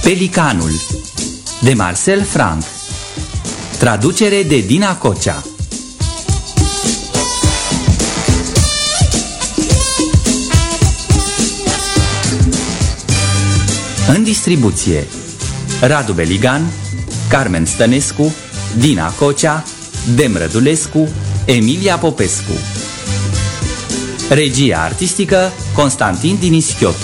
Pelicanul de Marcel Franck. Traducere de Dina Cocea. În distribuție: Radu Beligan, Carmen Stănescu, Dina Cocea, Dem Rădulescu, Emilia Popescu. Regia artistică: Constantin Dinischiotu.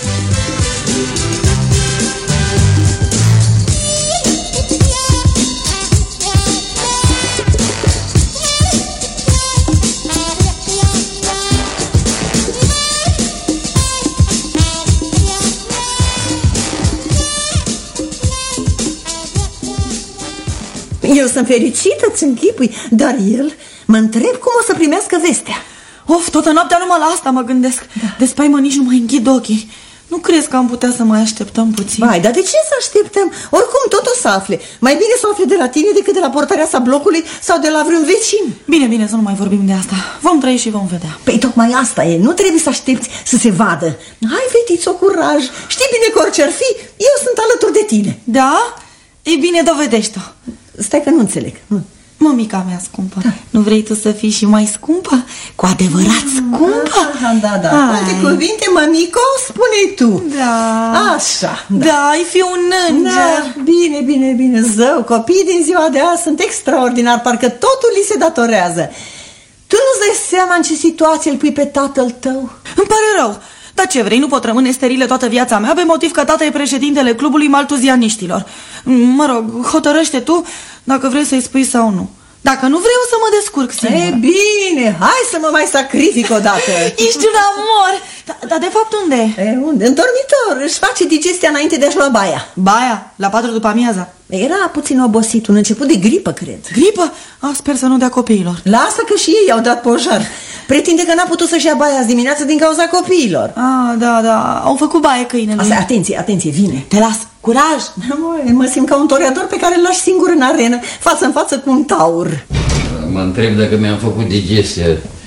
Eu sunt fericită, îți închipui, dar el mă întreb cum o să primească vestea. Of, toată noaptea numai la asta mă gândesc. Da. De spaimă nici nu mai închid ochii. Nu crezi că am putea să mai așteptăm puțin? Vai, dar de ce să așteptăm? Oricum tot o să afle. Mai bine să afle de la tine decât de la portarea sa blocului sau de la vreun vecin. Bine, bine, să nu mai vorbim de asta. Vom trăi și vom vedea. Păi tocmai asta e, nu trebuie să aștepți să se vadă. Hai, fetițo, curaj. Știi bine că orice ar fi, eu sunt alături de tine. Da? Ei bine, dovedește-o. Stai că nu înțeleg. Mămica mea scumpă, da. Nu vrei tu să fii și mai scumpă? Cu adevărat scumpă? Da. Alte cuvinte, mămico, spune tu. Da. Așa, da, ai fi un înger. Da, bine, zău, copiii din ziua de azi sunt extraordinari, parcă totul li se datorează. Tu nu-ți dai seama în ce situație îl pui pe tatăl tău? Îmi pare rău. Dar ce vrei, nu pot rămâne sterilă toată viața mea pe motiv că tata e președintele clubului maltuzianiștilor. Mă rog, hotărăște tu dacă vrei să-i spui sau nu. Dacă nu vreau să mă descurc singur. E bine, hai să mă mai sacrific odată. Ești un amor. Dar de fapt unde? Unde? În dormitor, își face digestia înainte de a-și lua baia. Baia? La 4 după amiaza? Era puțin obosit, un început de gripă, cred. Gripă? Sper să nu dea copiilor. Lasă că și ei au dat pojar. Pretinde că n-a putut să-și ia baia azi dimineață din cauza copiilor. Da, au făcut baie câinele. Atenție, vine. Te las, curaj. Mă simt ca un toreador pe care îl lași singur în arenă, față în față cu un taur. Mă întreb dacă mi-am făcut digestia.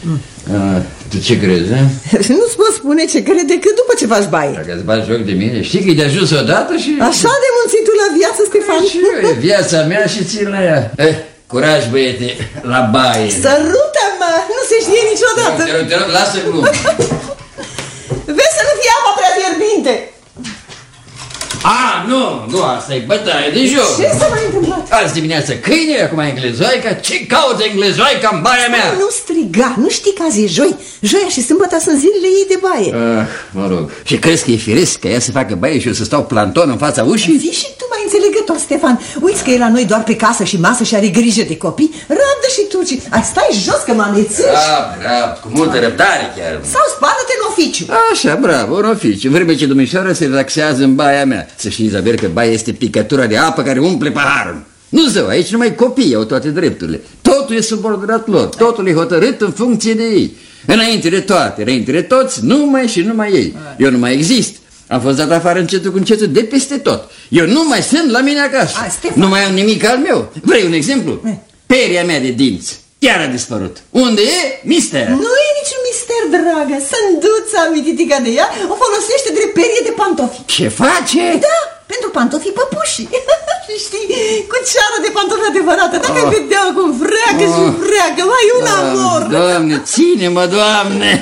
Tu ce crezi, eh? Nu-ți pot spune ce crede decât după ce faci baie. Dacă îți bagi joc de mine, știi că e de ajuns odată și... Așa de mulțit tu la viață, Stefan. E viața mea și țin la ea. Curaj, băiete, la baie. Sărută-mă, nu se știe niciodată. Te rog, lasă glumă. Vezi să nu fie apa prea fierbinte. Nu, asta e bătaie de joc. Ce s-a mai întâmplat? Azi dimineață câine, acum englezoica. Ce caută englezoica în baia mea? Nu striga, nu știi că azi e joi. Joia și sâmbătă sunt zilele ei de baie. Mă rog. Și crezi că e firesc ca ea să facă baie și eu să stau planton în fața ușii? Fii și tu mai înțelegător, Stefan. Uiți că e la noi doar pe casă și masă și are grijă de copii. Rabdă și tu. Stai jos că mă amețești. Bravo, cu multă răbdare chiar. Sau spală-te în oficiu. Așa, bravo, în oficiu. În vreme ce domnișoara se relaxează în baia mea. Să știi, Izabel, că baia este picătura de apă care umple paharul. Nu, zău, aici numai copiii au toate drepturile. Totul e subordonat lor, totul e hotărât în funcție de ei. Înainte de toate, înainte de toți, numai și numai ei. Eu nu mai exist. Am fost dat afară încetul cu încetul de peste tot. Eu nu mai sunt la mine acasă. Nu mai am nimic al meu. Vrei un exemplu? Peria mea de dinți chiar a dispărut. Unde e? Mister. Nu e niciun mister, dragă. Sânduța, mititica de ea, o folosește drept perie de pantofi. Ce face? Da, pentru pantofii păpuși. Știi, cu ceară de pantofi adevărată. Dacă vedea cum freacă și freacă, mai un amor. Doamne, ține-mă, Doamne.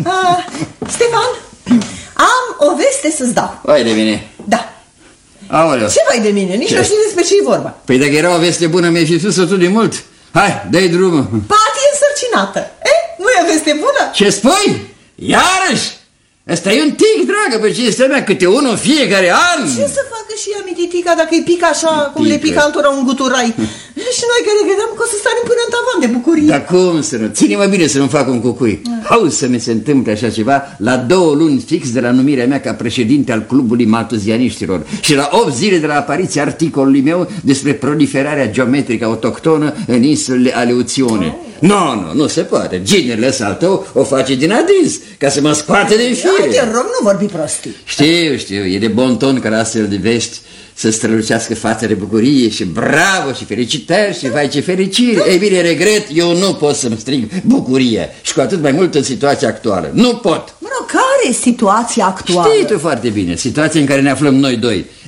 Stefan, am o veste să-ți dau. Vai de mine. Da. Aoleu. Ce vai de mine? Nici nu știu despre ce e vorba. Păi dacă era o veste bună, mi-ai fi spus-o tu de mult. Hai, dă-i drumul. Pati e însărcinată. Nu e o veste bună? Ce spui? Iarăși? Ăsta e un tic, dragă, pe cinstea mea, câte unul în fiecare an. Ce să facă și ea, mititica, dacă îi pică așa cum le pică altora un guturai? Și noi care credeam că o să stăm până în tavan de bucurie. Dar cum să nu? Ține-mă bine să nu fac un cucui. Hau să mi se întâmple așa ceva la 2 luni fix de la numirea mea ca președinte al clubului maltuzianiștilor și la 8 zile de la apariția articolului meu despre proliferarea geometrică autohtonă în insulele Aleuțione. Nu se poate. Ginerele ăsta al tău o face din adins, ca să mă scoate din fire. Hai, te rog, nu vorbi prostii. Știu, e de bon ton ca la astfel de vești să strălucească fața de bucurie și bravo și felicitări și vai ce fericire. Ei bine, regret, eu nu pot să-mi strig bucuria și cu atât mai mult în situația actuală. Nu pot. Care e situația actuală? Știi tu foarte bine, situația în care ne aflăm noi doi.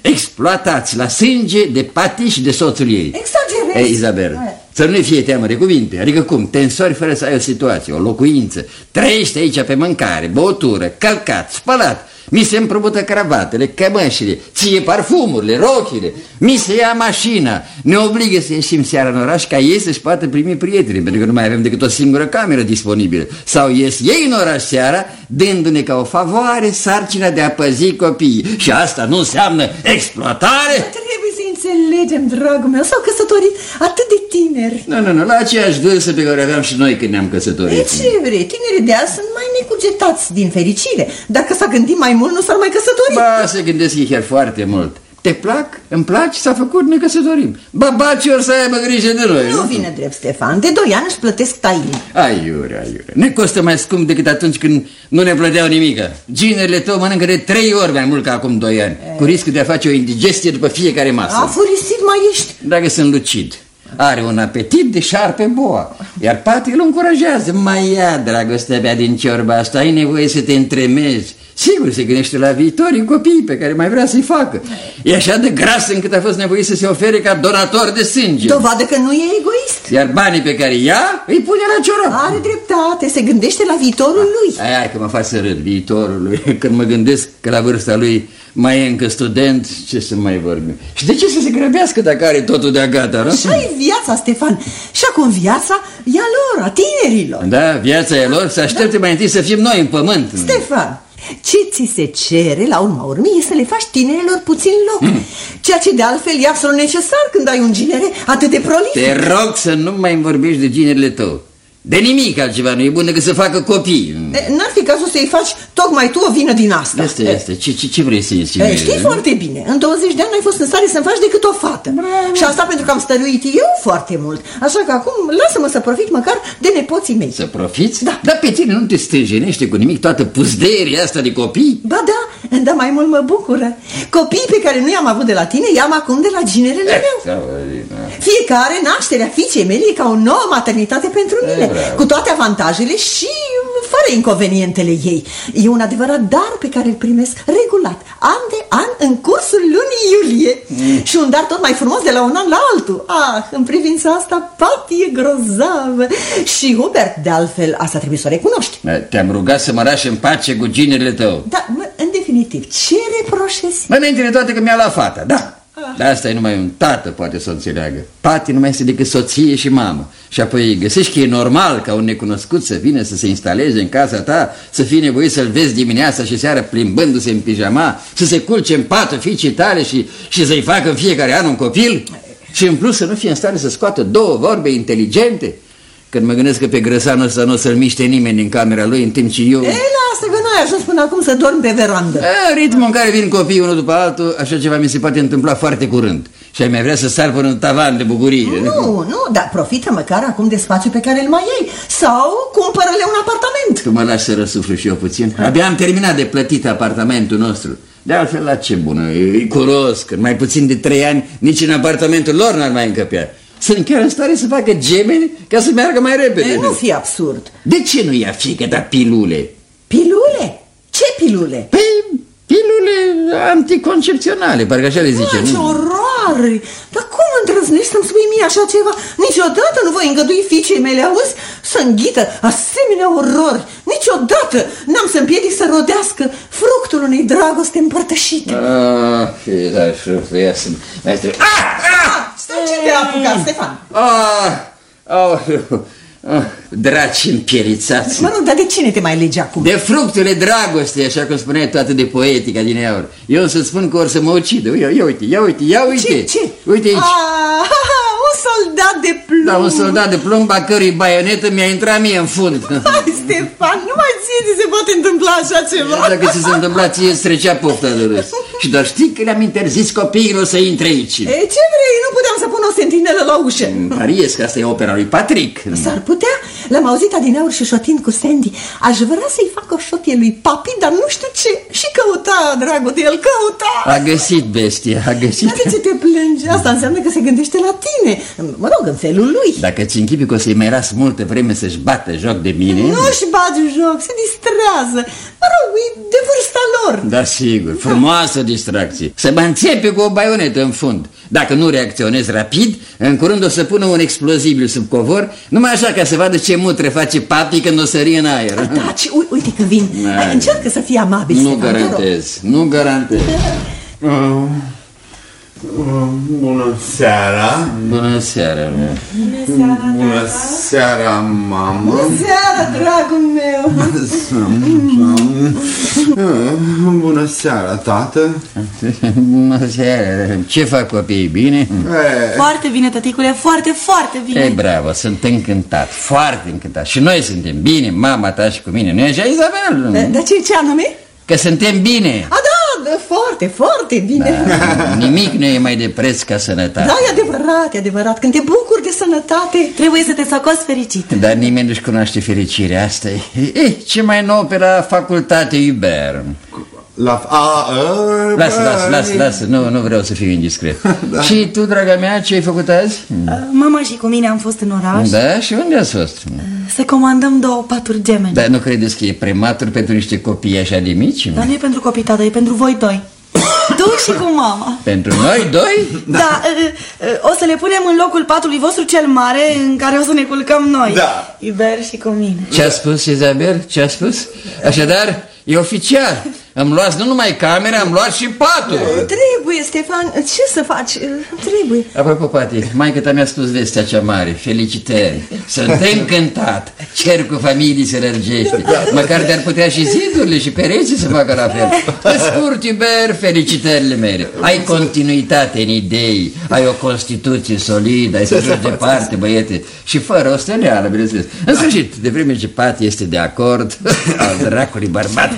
exploatați la sânge de Pati și de soțul ei. Exagerezi. Ei, Izabela, să nu fie teamă de cuvinte. Adică cum? Te însori fără să ai o situație, o locuință. Trăiești aici pe mâncare, băutură, călcat, spălat. Mi se împrumută cravatele, cămășile, ție parfumurile, rochile. Mi se ia mașina. Ne obligă să ieșim seara în oraș ca ei să-și poată primi prieteni, pentru că nu mai avem decât o singură cameră disponibilă. Sau ies ei în oraș seara, dându-ne ca o favoare sarcina de a păzi copiii. Și asta nu înseamnă exploatare? Trebuie să înțelegem, dragul meu, s-au căsătorit atât de tineri. Nu, la aceeași vârstă pe care aveam și noi când ne-am căsătorit. E ce vrei, tinerii de azi sunt mai necugetați din fericire. Dacă s-a gândit mai mult, nu s-ar mai căsători. Ba, se gândesc ei chiar foarte mult. Te plac? Îmi place? S-a făcut, ne căsătorim. Babaci ori să aibă grijă de noi. Nu vine drept, Stefan. De 2 ani își plătesc taini. Aiure. Ne costă mai scump decât atunci când nu ne plăteau nimică. Ginerile tău mănâncă de 3 ori mai mult ca acum 2 ani. Cu riscul de a face o indigestie după fiecare masă. Afurisit mai ești. Dacă sunt lucid. Are un apetit de șarpe boa. Iar Pati îl încurajează. Mai ia dragostea mea din ciorba asta. Ai nevoie să te întremezi. Sigur, se gândește la viitorii copii pe care mai vrea să-i facă. E așa de gras încât a fost nevoit să se ofere ca donator de sânge. Dovadă că nu e egoist. Iar banii pe care ia îi pune la ciorap. Are dreptate, se gândește la viitorul lui. Hai că mă faci să râd, viitorul lui. Când mă gândesc că la vârsta lui mai e încă student, ce să mai vorbim. Și de ce să se grăbească dacă are totul de-a gata, nu? Așa e viața, Stefan. Și acum viața e a lor, a tinerilor. Da, viața e lor, să aștepte mai întâi să fim noi în pământ. Stefan, ce ți se cere la urma urmei e să le faci tinerilor puțin loc. Ceea ce de altfel e absolut necesar când ai un ginere atât de prolific. Te rog să nu mai vorbești de ginerile tău. De nimic altceva nu e bun decât să facă copii. N-ar fi cazul să-i faci tocmai tu o vină din asta. Este. Ce vrei să insinuezi? Știi foarte bine, în 20 de ani n-ai fost în stare să-mi faci decât o fată. Bravo. Și asta pentru că am stăruit eu foarte mult. Așa că acum lasă-mă să profit măcar de nepoții mei. Să profiți? Da. Dar pe tine nu te stânjenește cu nimic toată puzderia asta de copii? Ba da, dar mai mult mă bucură. Copiii pe care nu i-am avut de la tine, i-am acum de la ginerele meu. Fiecare nașterea fiicei mele e ca o nouă maternitate pentru mine. Bravo. Cu toate avantajele și fără inconvenientele ei. E un adevărat dar pe care îl primesc regulat, an de an, în cursul lunii iulie. Și un dar tot mai frumos de la un an la altul. În privința asta, Pati e grozavă. Și Hubert, de altfel, asta trebuie să o recunoști. Te-am rugat să mă lași în pace cu ginerile tău. Da, în definitiv, ce reproșezi? Înainte de toate că mi-a luat fata, da. Dar asta e numai un tată poate să o înțeleagă. Pati nu mai este decât soție și mamă. Și apoi găsești că e normal ca un necunoscut să vină să se instaleze în casa ta, să fii nevoit să-l vezi dimineața și seara plimbându-se în pijama, să se culce în patul fiicii tale și să-i facă în fiecare an un copil? Și în plus să nu fie în stare să scoată 2 vorbe inteligente? Când mă gândesc că pe grăsanul ăsta nu o să-l miște nimeni în camera lui, în timp ce eu... Lasă că n-ai ajuns până acum să dormi pe verandă. Ritmul în care vin copiii unul după altul, așa ceva mi se poate întâmpla foarte curând. Și ai mai vrea să sar până în tavan de bucurie. Nu, dar profită măcar acum de spațiu pe care îl mai ai. Sau cumpără-le un apartament. Tu mă lași să răsuflu și eu puțin. Abia am terminat de plătit apartamentul nostru. De altfel, la ce bună, e curos, că mai puțin de 3 ani nici în apartamentul lor n-ar mai încăpea. Sunt chiar în stare să facă gemeni ca să meargă mai repede. Nu fi absurd. De ce nu ia fiică, dar pilule? Pilule? Ce pilule? Păi, pilule anticoncepționale, parcă așa le zice. Ce oroare! Dar cum îndrăznești să-mi spui mie așa ceva? Niciodată nu voi îngădui fiicei mele, auzi, să înghită asemenea orori. Niciodată n-am să împiedic să rodească fructul unei dragoste împărtășite. Stai, ce te-a apucat, Stefan? Draci împierițați. Mă rog, dar de cine te mai legi acum? De fructele dragostei, așa cum spuneai tu atât de poetica din aur. Eu să-ți spun că or să mă ucidă. Ia uite. Ce? Uite aici. Un soldat de plumb. Da, un soldat de plumb a cărui baionetă mi-a intrat mie în fund. Hai, Stefan, numai ție ți se poate întâmpla așa ceva. Dacă ți se întâmpla ție, îți trecea pofta de râs. Și doar știi că le-am interzis copiilor să intre aici. Ce vrei? Nu puteam să pun o sentinelă la ușă. Pariez că asta e opera lui Patrick. S-ar putea, L-am auzit adineauri șușotind cu Sandy. Aș vrea să-i fac o șotie lui papi, dar nu știu ce. Și căuta, dragul de el, căuta. A găsit, bestia, a găsit. Dar de ce te plângi? Asta înseamnă că se gândește la tine. Mă rog, în felul lui. Dacă ți închipi că o să-i mai las multă vreme să-și bată joc de mine... Nu-și bagi joc, se distrează. Mă rog, e de vârsta lor. Da, sigur, frumoasă distracție. Să mă înțepe cu o baionetă în fund. Dacă nu reacționez rapid, în curând o să pună un explozibil sub covor, numai așa ca să vadă ce mutre face papi când o sări în aer. Taci, uite că vin. Încearcă să fii amabil. Nu garantez, nu garantez. Bună seara. Bună seara. Bună seara, mamă. Bună seara, dragul meu. Bună seara, tată. Bună seara. Ce fac copiii, bine? Foarte bine, tăticule, foarte, foarte bine. E bravo, sunt încântat, foarte încântat. Și noi suntem bine, mama ta și cu mine. Nu-i așa, Izabel? Dar ce anume? Că suntem bine. Da, foarte, foarte bine. Da, nimic nu e mai de preț ca sănătate. Da, e adevărat. Când te bucuri de sănătate, trebuie să te socoți fericit. Dar nimeni nu-și cunoaște fericirea asta. Ce mai nou pe la facultate, Iber? Lasă, nu vreau să fiu indiscret. Da. Și tu, draga mea, ce ai făcut azi? Mama și cu mine am fost în oraș. Da? Și unde ați fost? Să comandăm 2 paturi gemene. Dar nu credeți că e prematur pentru niște copii așa de mici? Dar nu e pentru copii, tată, e pentru voi 2. Tu și cu mama. Pentru noi 2? Da, o să le punem în locul patului vostru cel mare, în care o să ne culcăm noi. Da. Iber și cu mine. Ce a spus, Izabel? Ce a spus? Așadar, e oficial. Îmi luați nu numai camera, am luat și patul. Trebuie, Stefan, ce să faci? Trebuie. Apropo, Pati, maică-ta mi-a spus vestea cea mare. Felicitări. Sunt încântat. Cercul familiei se lărgește. Măcar de-ar putea și zidurile și pereții să facă la fel. Pe scurt, Iber, felicitările mele. Ai continuitate în idei, ai o constituție solidă, ai să joci departe, băiete. Și fără o stăneală, bineînțeles. În sfârșit, de vreme ce Pati este de acord, al dracului bărbat.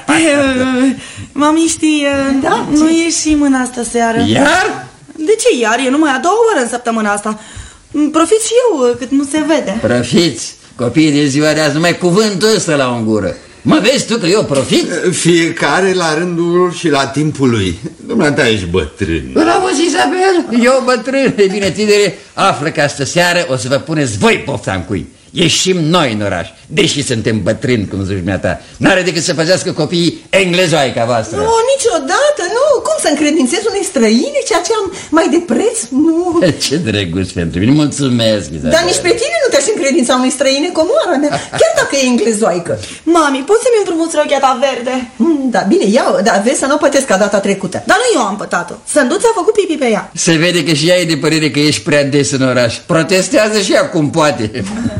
Mami, știi, da, nu ieșim în astă seară. Iar? De ce iar? E numai a 2 ore în săptămâna asta. Profit și eu, cât nu se vede. Profiți? Copiii de ziua de azi, numai cuvântul ăsta la o gură. Mă vezi tu că eu profit? Fiecare la rândul și la timpul lui. Dumneata ești bătrân. Nu l-auzi, Isabel? Eu bătrân. E bine, tinere, află că astă seară o să vă puneți voi pofta în cui. Ieșim noi în oraș, deși suntem bătrâni, cum zici dumneata. N-are decât să păzească copiii englezoaica voastră. Nu, niciodată, nu. Cum să încredințez unei străine ceea ce am mai de preț? Nu. Ce drăguț pentru mine, mulțumesc, Izabel. Dar nici pe tine nu te-aș încredința unei străine comoara mea, chiar dacă e englezoaică. Mami, poți să-mi împrumuți rochia ta verde? Da, bine, iau, dar vezi să nu o pătesc ca data trecută. Dar nu eu am pătat-o. Sânduț a făcut pipi pe ea. Se vede că și ea e de părere că ești prea des în oraș. Protestează și ea cum poate.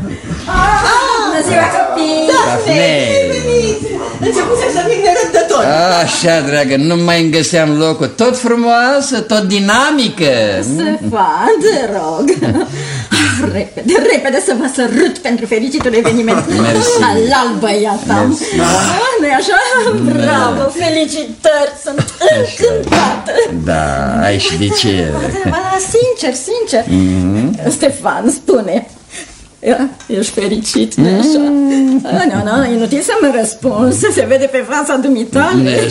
Bună ziua, copii! Dafne, venit! Începuse să fii nerăbdător. Așa, dragă, nu mai îmi găseam locul. Tot frumoasă, tot dinamică. Stefan, te rog. Repede să vă sărut pentru fericitul eveniment. Halal, băiata. Nu-i așa? Bravo, felicitări, sunt încântată. Da, ai și de ce. Sincer. Stefan, spune, ești fericit, nu așa? Nu, inutil să-mi răspunzi, se vede pe fața dumitale.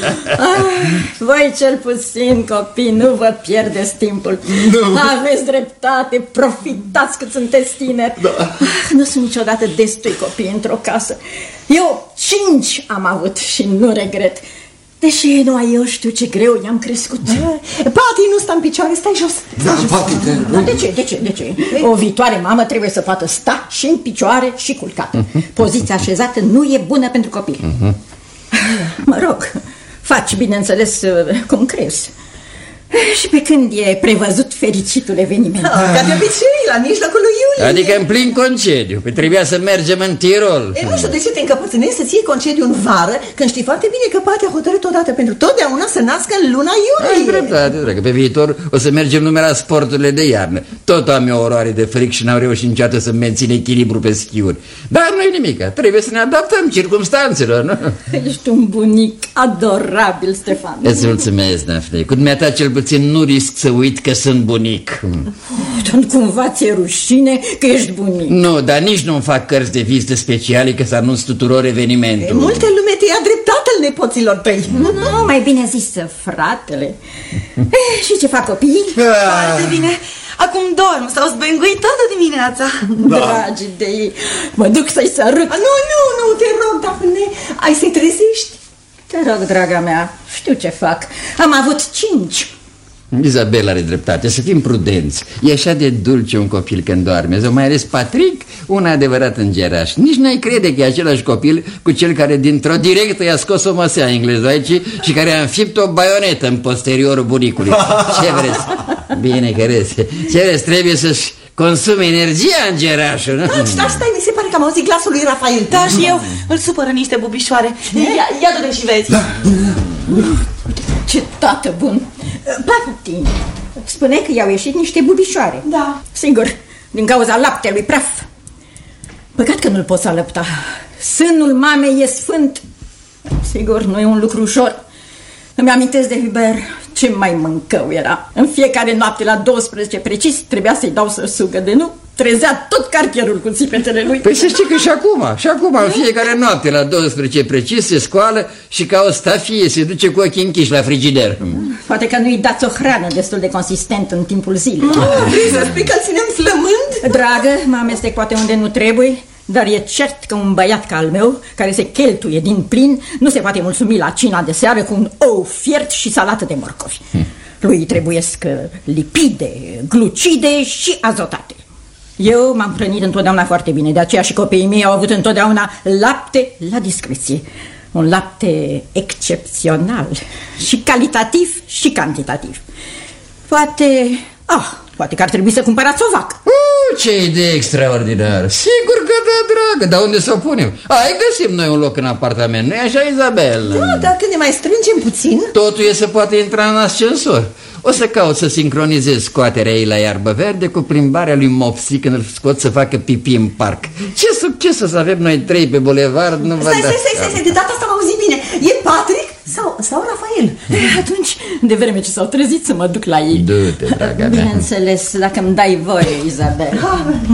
Voi cel puțin, copii, nu vă pierdeți timpul. Aveți dreptate, profitați cât sunteți tineri. Nu sunt niciodată destui copii într-o casă. Eu 5 am avut și nu regret. Deși numai eu știu ce greu i-am crescut. Pati nu stă în picioare, stai jos. Pati, De ce? O viitoare mamă trebuie să poată sta și în picioare și culcată. Poziția așezată nu e bună pentru copil. Mă rog, faci bineînțeles cum crezi. Și pe când e prevăzut fericitul eveniment? Ca de obicei, la mijlocul lui iulie. Adică în plin concediu, că trebuia să mergem în Tirol. Nu știu de ce te încăpățânezi să-ți iei concediu în vară, când știi foarte bine că Pati a hotărât odată pentru totdeauna să nască în luna iulie. Ai dreptate, dragă, pe viitor o să mergem numai la sporturile de iarnă. Tot am eu oroare de fric și n-am reușit niciodată să mențin echilibru pe schiuri. Dar nu-i nimic, trebuie să ne adaptăm circumstanțelor, nu? Ești un bunic adorabil, Stefan. Îți mulțumesc, Dafne. Cu dumneata cel puțin nu risc să uit că sunt bunic. Dar cumva ți-e rușine că ești bunic. Nu, dar nici nu-mi fac cărți de vizită speciale ca să anunț tuturor evenimentul. Multe lume te ia drept tatăl nepoților tăi. Nu, mai bine zis fratele. Și ce fac copiii? Foarte bine. Acum dorm, s-au zbenguit toată dimineața. Dragi de ei, mă duc să-i sărut. Nu, te rog, Dafne, ai să-i trezești. Te rog, draga mea, știu ce fac. Am avut 5. Izabela are dreptate, să fim prudenți. E așa de dulce un copil când doarme, mai ales Patrick, un adevărat îngeraș. Nici n-ai crede că e același copil cu cel care dintr-o directă i-a scos o măsea englezoaici și care a înfipt o baionetă în posteriorul bunicului. Ce vreți? Bine că râzi. Ce vreți? Trebuie să-și consume energia îngerașul, nu? Da, stai, mi se pare că am auzit glasul lui Rafael. Da, și eu îl supără niște bubișoare. Ia du-te și vezi. Ce tată bun. Pati, spune că i-au ieșit niște bubișoare. Da. Sigur, din cauza laptelui praf. Păcat că nu-l poți alăpta. Sânul mamei e sfânt. Sigur, nu e un lucru ușor. Îmi amintesc de Hubert, ce mai mâncău era. În fiecare noapte la 12 precis trebuia să-i dau să sugă, de nu trezea tot cartierul cu țipetele lui. Păi să știi că și acum, în fiecare noapte la 12 precis se scoală și ca o stafie se duce cu ochii închiși la frigider. Poate că nu-i dați o hrană destul de consistentă în timpul zilei. Vrei să spui că îl ținem flămând? Dragă, mă amestec poate unde nu trebuie, dar e cert că un băiat ca al meu, care se cheltuie din plin, nu se poate mulțumi la cina de seară cu un ou fiert și salată de morcovi. Lui trebuiesc lipide, glucide și azotate. Eu m-am hrănit întotdeauna foarte bine, de aceea și copiii mei au avut întotdeauna lapte la discreție. Un lapte excepțional, și calitativ și cantitativ. Poate că ar trebui să cumpărați o vacă. Ce idee extraordinară. Sigur că da, dragă, dar unde să o punem? Hai, găsim noi un loc în apartament, nu-i așa, Izabel? Da, dar când ne mai strângem puțin. Totul e să poate intra în ascensor. O să caut să sincronizez scoaterea ei la iarbă verde cu plimbarea lui Mopsy când îl scot să facă pipi în parc. Ce succes o să avem noi 3 pe bulevard, nu vă dați. Stai, de data asta m-am auzit bine. E Patrick sau Rafael? Atunci, de vreme ce s-au trezit, să mă duc la ei. Du-te, draga mea. Bineînțeles, dacă îmi dai voie, Izabel.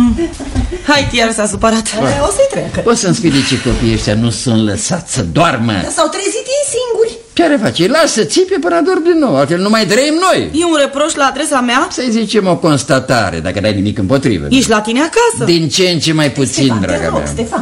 Hai, iar s-a supărat. O să-i treacă. Poți să-mi spui de ce copiii ăștia nu sunt lăsați să doarmă? S-au trezit ei singuri. Ce are face? Îi lasă țipe până adorm din nou, altfel nu mai trăim noi. E un reproș la adresa mea? Să-i zicem o constatare, dacă n-ai nimic împotrivă. Ești la tine acasă. Din ce în ce mai puțin, draga mea. Stefan.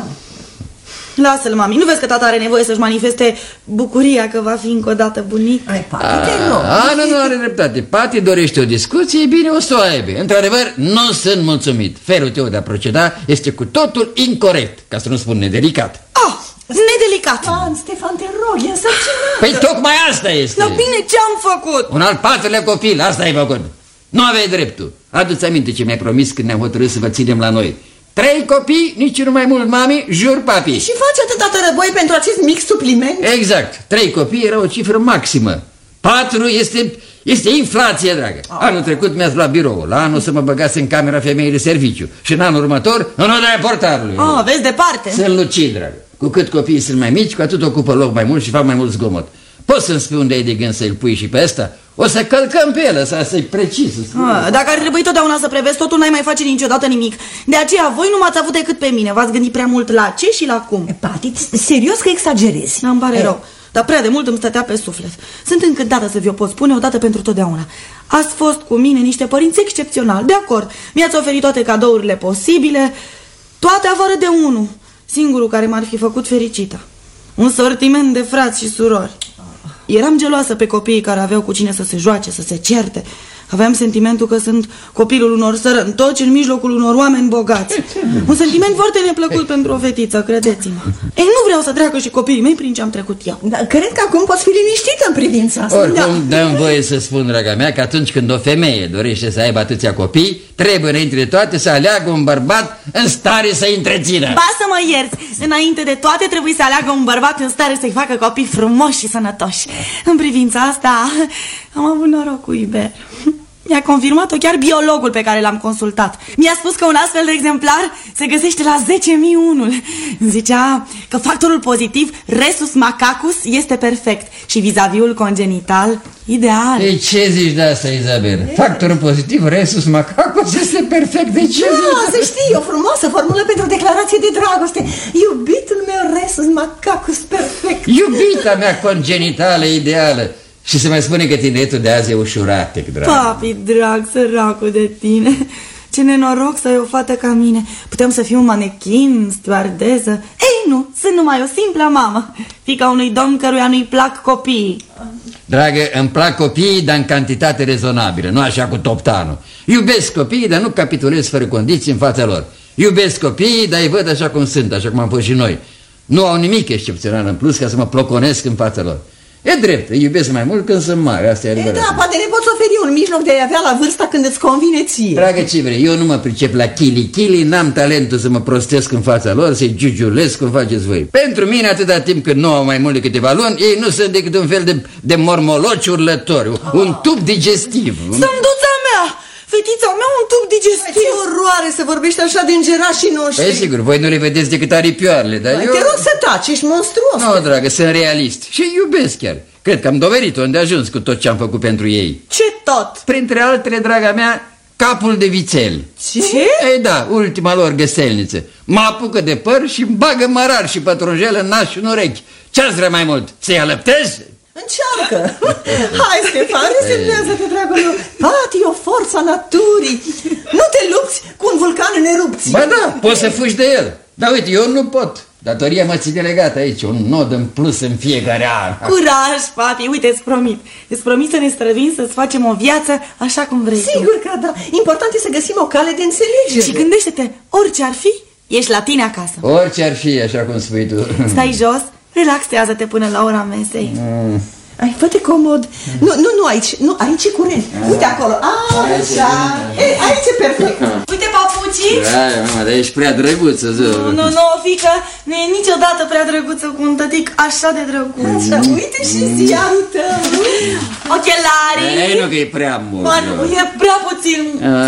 Lasă-l, mami, nu vezi că tata are nevoie să-și manifeste bucuria că va fi încă o dată bunic? Ai, Pati, te rog. Nu are dreptate. Pati dorește o discuție, e bine, o să o aibă. Într-adevăr, nu sunt mulțumit. Felul tău de a proceda este cu totul incorect, ca să nu spun nedelicat. Nedelicat. Stefan, te rog, e însărcinat. Păi tocmai asta este. Dar bine, ce-am făcut? Un al 4-lea copil, asta ai făcut. Nu aveai dreptul. Adu-ți aminte ce mi-ai promis când ne-am hotărât să vă ținem la noi. 3 copii, nici nu mai mult, mami, jur, papi. Și faci atâta tărăboi pentru acest mic supliment? Exact, 3 copii era o cifră maximă. 4 este inflație, dragă. Anul trecut mi-ați luat biroul, la anul să mă băgați în camera femeii de serviciu și în anul următor în odaia portarului. Vezi departe. Sunt lucid, dragă. Cu cât copiii sunt mai mici, cu atât ocupă loc mai mult și fac mai mult zgomot. Poți să-mi spui unde ai de gând să-l pui și pe ăsta? O să călcăm pe el, să-i precis. Dacă ar trebui totdeauna să prevezi totul, n-ai mai face niciodată nimic. De aceea voi nu m-ați avut decât pe mine. V-ați gândit prea mult la ce și la cum. Pati, serios că exagerezi. Îmi pare rău, dar prea de mult îmi stătea pe suflet. Sunt încântată să vi-o pot spune odată pentru totdeauna. Ați fost cu mine niște părinți excepționali, de acord. Mi-ați oferit toate cadourile posibile, toate afară de unul, singurul care m-ar fi făcut fericită. Un sortiment de frați și surori. Eram geloasă pe copiii care aveau cu cine să se joace, să se certe. Aveam sentimentul că sunt copilul unor sărăntoci în mijlocul unor oameni bogați. Un sentiment foarte neplăcut pentru o fetiță, credeți-mă. Nu vreau să treacă și copiii mei prin ce am trecut eu. Dar cred că acum poți fi liniștită în privința asta. Oricum, dă-mi voie să spun, draga mea, că atunci când o femeie dorește să aibă atâția copii, trebuie înainte de toate să aleagă un bărbat în stare să-i întrețină. Ba să mă ierți, înainte de toate trebuie să aleagă un bărbat în stare să-i facă copii frumoși și sănătoși. În privința asta am avut noroc cu Iber. Mi-a confirmat-o chiar biologul pe care l-am consultat. Mi-a spus că un astfel de exemplar se găsește la 10.001. Zicea că factorul pozitiv, rhesus macakus, este perfect și vis-a-viul congenital, ideal. De ce zici de asta, Izabel? Factorul pozitiv, rhesus macakus, este perfect. De ce zici? Să știi, o frumoasă formulă pentru declarație de dragoste. Iubitul meu, rhesus macakus, perfect. Iubita mea congenitală ideală. Și se mai spune că tineretul de azi e ușuratec, drag. Papi, drag, săracul de tine. Ce nenoroc să ai o fată ca mine. Putem să fiu manechin, stewardeză. Ei, nu, sunt numai o simplă mamă, fiica unui domn căruia nu-i plac copiii. Dragă, îmi plac copiii, dar în cantitate rezonabilă, nu așa cu toptanul. Iubesc copiii, dar nu capitulez fără condiții în fața lor. Iubesc copiii, dar îi văd așa cum sunt, așa cum am fost și noi. Nu au nimic excepțional în plus ca să mă ploconesc în fața lor. E drept, îi iubesc mai mult când sunt mari, asta e adevărat. Da, poate ne poți oferi un mijloc de a avea la vârsta când îți convine ție. Dragă, ce vrei, eu nu mă pricep la chili, n-am talentul să mă prostesc în fața lor, să-i giugiulesc cum faceți voi. Pentru mine, atâta timp cât nu au mai mult de câteva luni, ei nu sunt decât un fel de mormoloci urlători, un tub digestiv. Sânduța mea! Fetița mea, un tub digestiv. Ce oroare să vorbești așa de îngerașii noștri. E sigur, voi nu le vedeți decât aripioarele, dar eu... Te rog să taci, ești monstruos. Nu, dragă, sunt realist și iubesc chiar. Cred că am dovedit unde ajuns cu tot ce am făcut pentru ei. Ce tot? Printre altele, draga mea, capul de vițel. Ce? Ei da, ultima lor găselniță. Mă apucă de păr și bagă mărar și pătrunjel în nas și în urechi. Ce-ați vrea mai mult? Să-i alăptezi? Încearcă. Hai, Stefan, resemnează-te, dragul meu. Pati e o forță a naturii. Nu te lupți cu un vulcan în erupție. Ba da, poți să fugi de el. Dar uite, eu nu pot. Datoria mă ține legat aici, un nod în plus în fiecare an. Curaj, papi, uite, îți promit să ne străvim să-ți facem o viață așa cum vrei. Sigur că da, important e să găsim o cale de înțelegere. Și gândește-te, orice ar fi, ești la tine acasă. Orice ar fi, așa cum spui tu. Stai jos, relaxează-te până la ora mesei. Ai, fă-te comod. Nu aici, nu, aici e curent. Uite acolo, așa. Aici e perfect. Uite papucii. Hai, mama, dar ești prea drăguță, zău. Nu, fică, nu e niciodată prea drăguță cu un tătic așa de drăguț. Așa, uite și ziarul tău. Ochelarii. Ei, nu că e prea mult. Mă, nu, e prea puțin.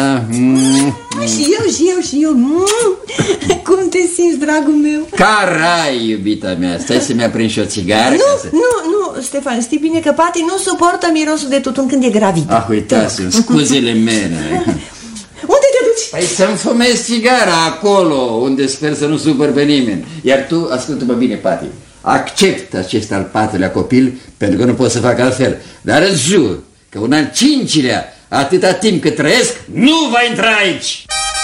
Și eu. Cum te simți, dragul meu? Carai, iubita mea, stai să-mi aprind și o țigară. Nu, Stefan, știi bine că Pati nu suportă mirosul de tutun când e gravid. Ah, uitați-mi, scuzele mele. Unde te duci? Păi să-mi fumez țigara acolo, unde sper să nu supăr pe nimeni. Iar tu, ascultă-mă bine, Pati, accept acest al patrulea copil, pentru că nu pot să fac altfel. Dar îți jur că un al cincilea, atâta timp cât trăiesc, nu va intra aici.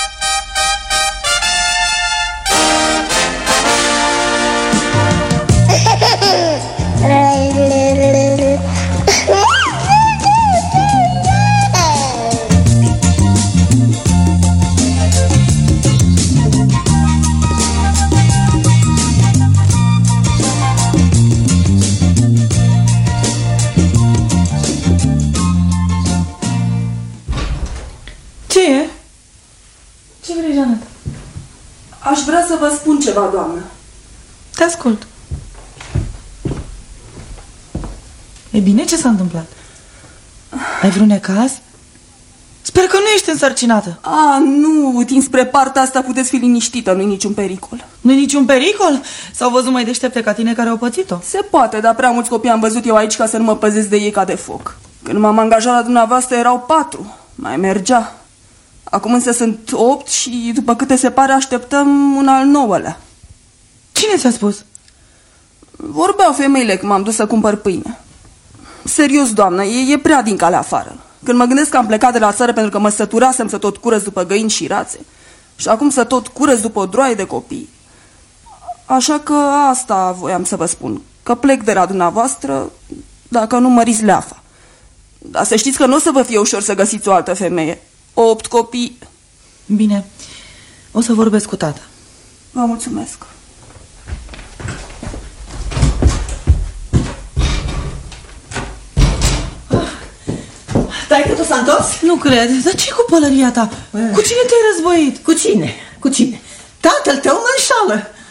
Ce vrei, Janeta? Aș vrea să vă spun ceva, doamnă. Te ascult. E bine, ce s-a întâmplat? Ai vreun necaz? Sper că nu ești însărcinată. Nu, dinspre partea asta puteți fi liniștită, nu-i niciun pericol. Nu-i niciun pericol? S-au văzut mai deștepte ca tine care au pățit-o? Se poate, dar prea mulți copii am văzut eu aici ca să nu mă păzesc de ei ca de foc. Când m-am angajat la dumneavoastră erau 4, mai mergea. Acum însă sunt 8 și, după câte se pare, așteptăm un al 9-lea. Cine ți-a spus? Vorbeau femeile când m-am dus să cumpăr pâine. Serios, doamnă, e prea din calea afară. Când mă gândesc că am plecat de la țară pentru că mă săturasem să tot curăț după găini și rațe și acum să tot curăț după o droaie de copii. Așa că asta voiam să vă spun, că plec de la dumneavoastră dacă nu măriți leafa. Dar să știți că nu o să vă fie ușor să găsiți o altă femeie. 8 copii. Bine, o să vorbesc cu tata. Vă mulțumesc. Stai că tu s-a întors? Nu cred, dar ce cu pălăria ta? Cu cine te-ai războit? Cu cine? Tatăl tău mă înșală.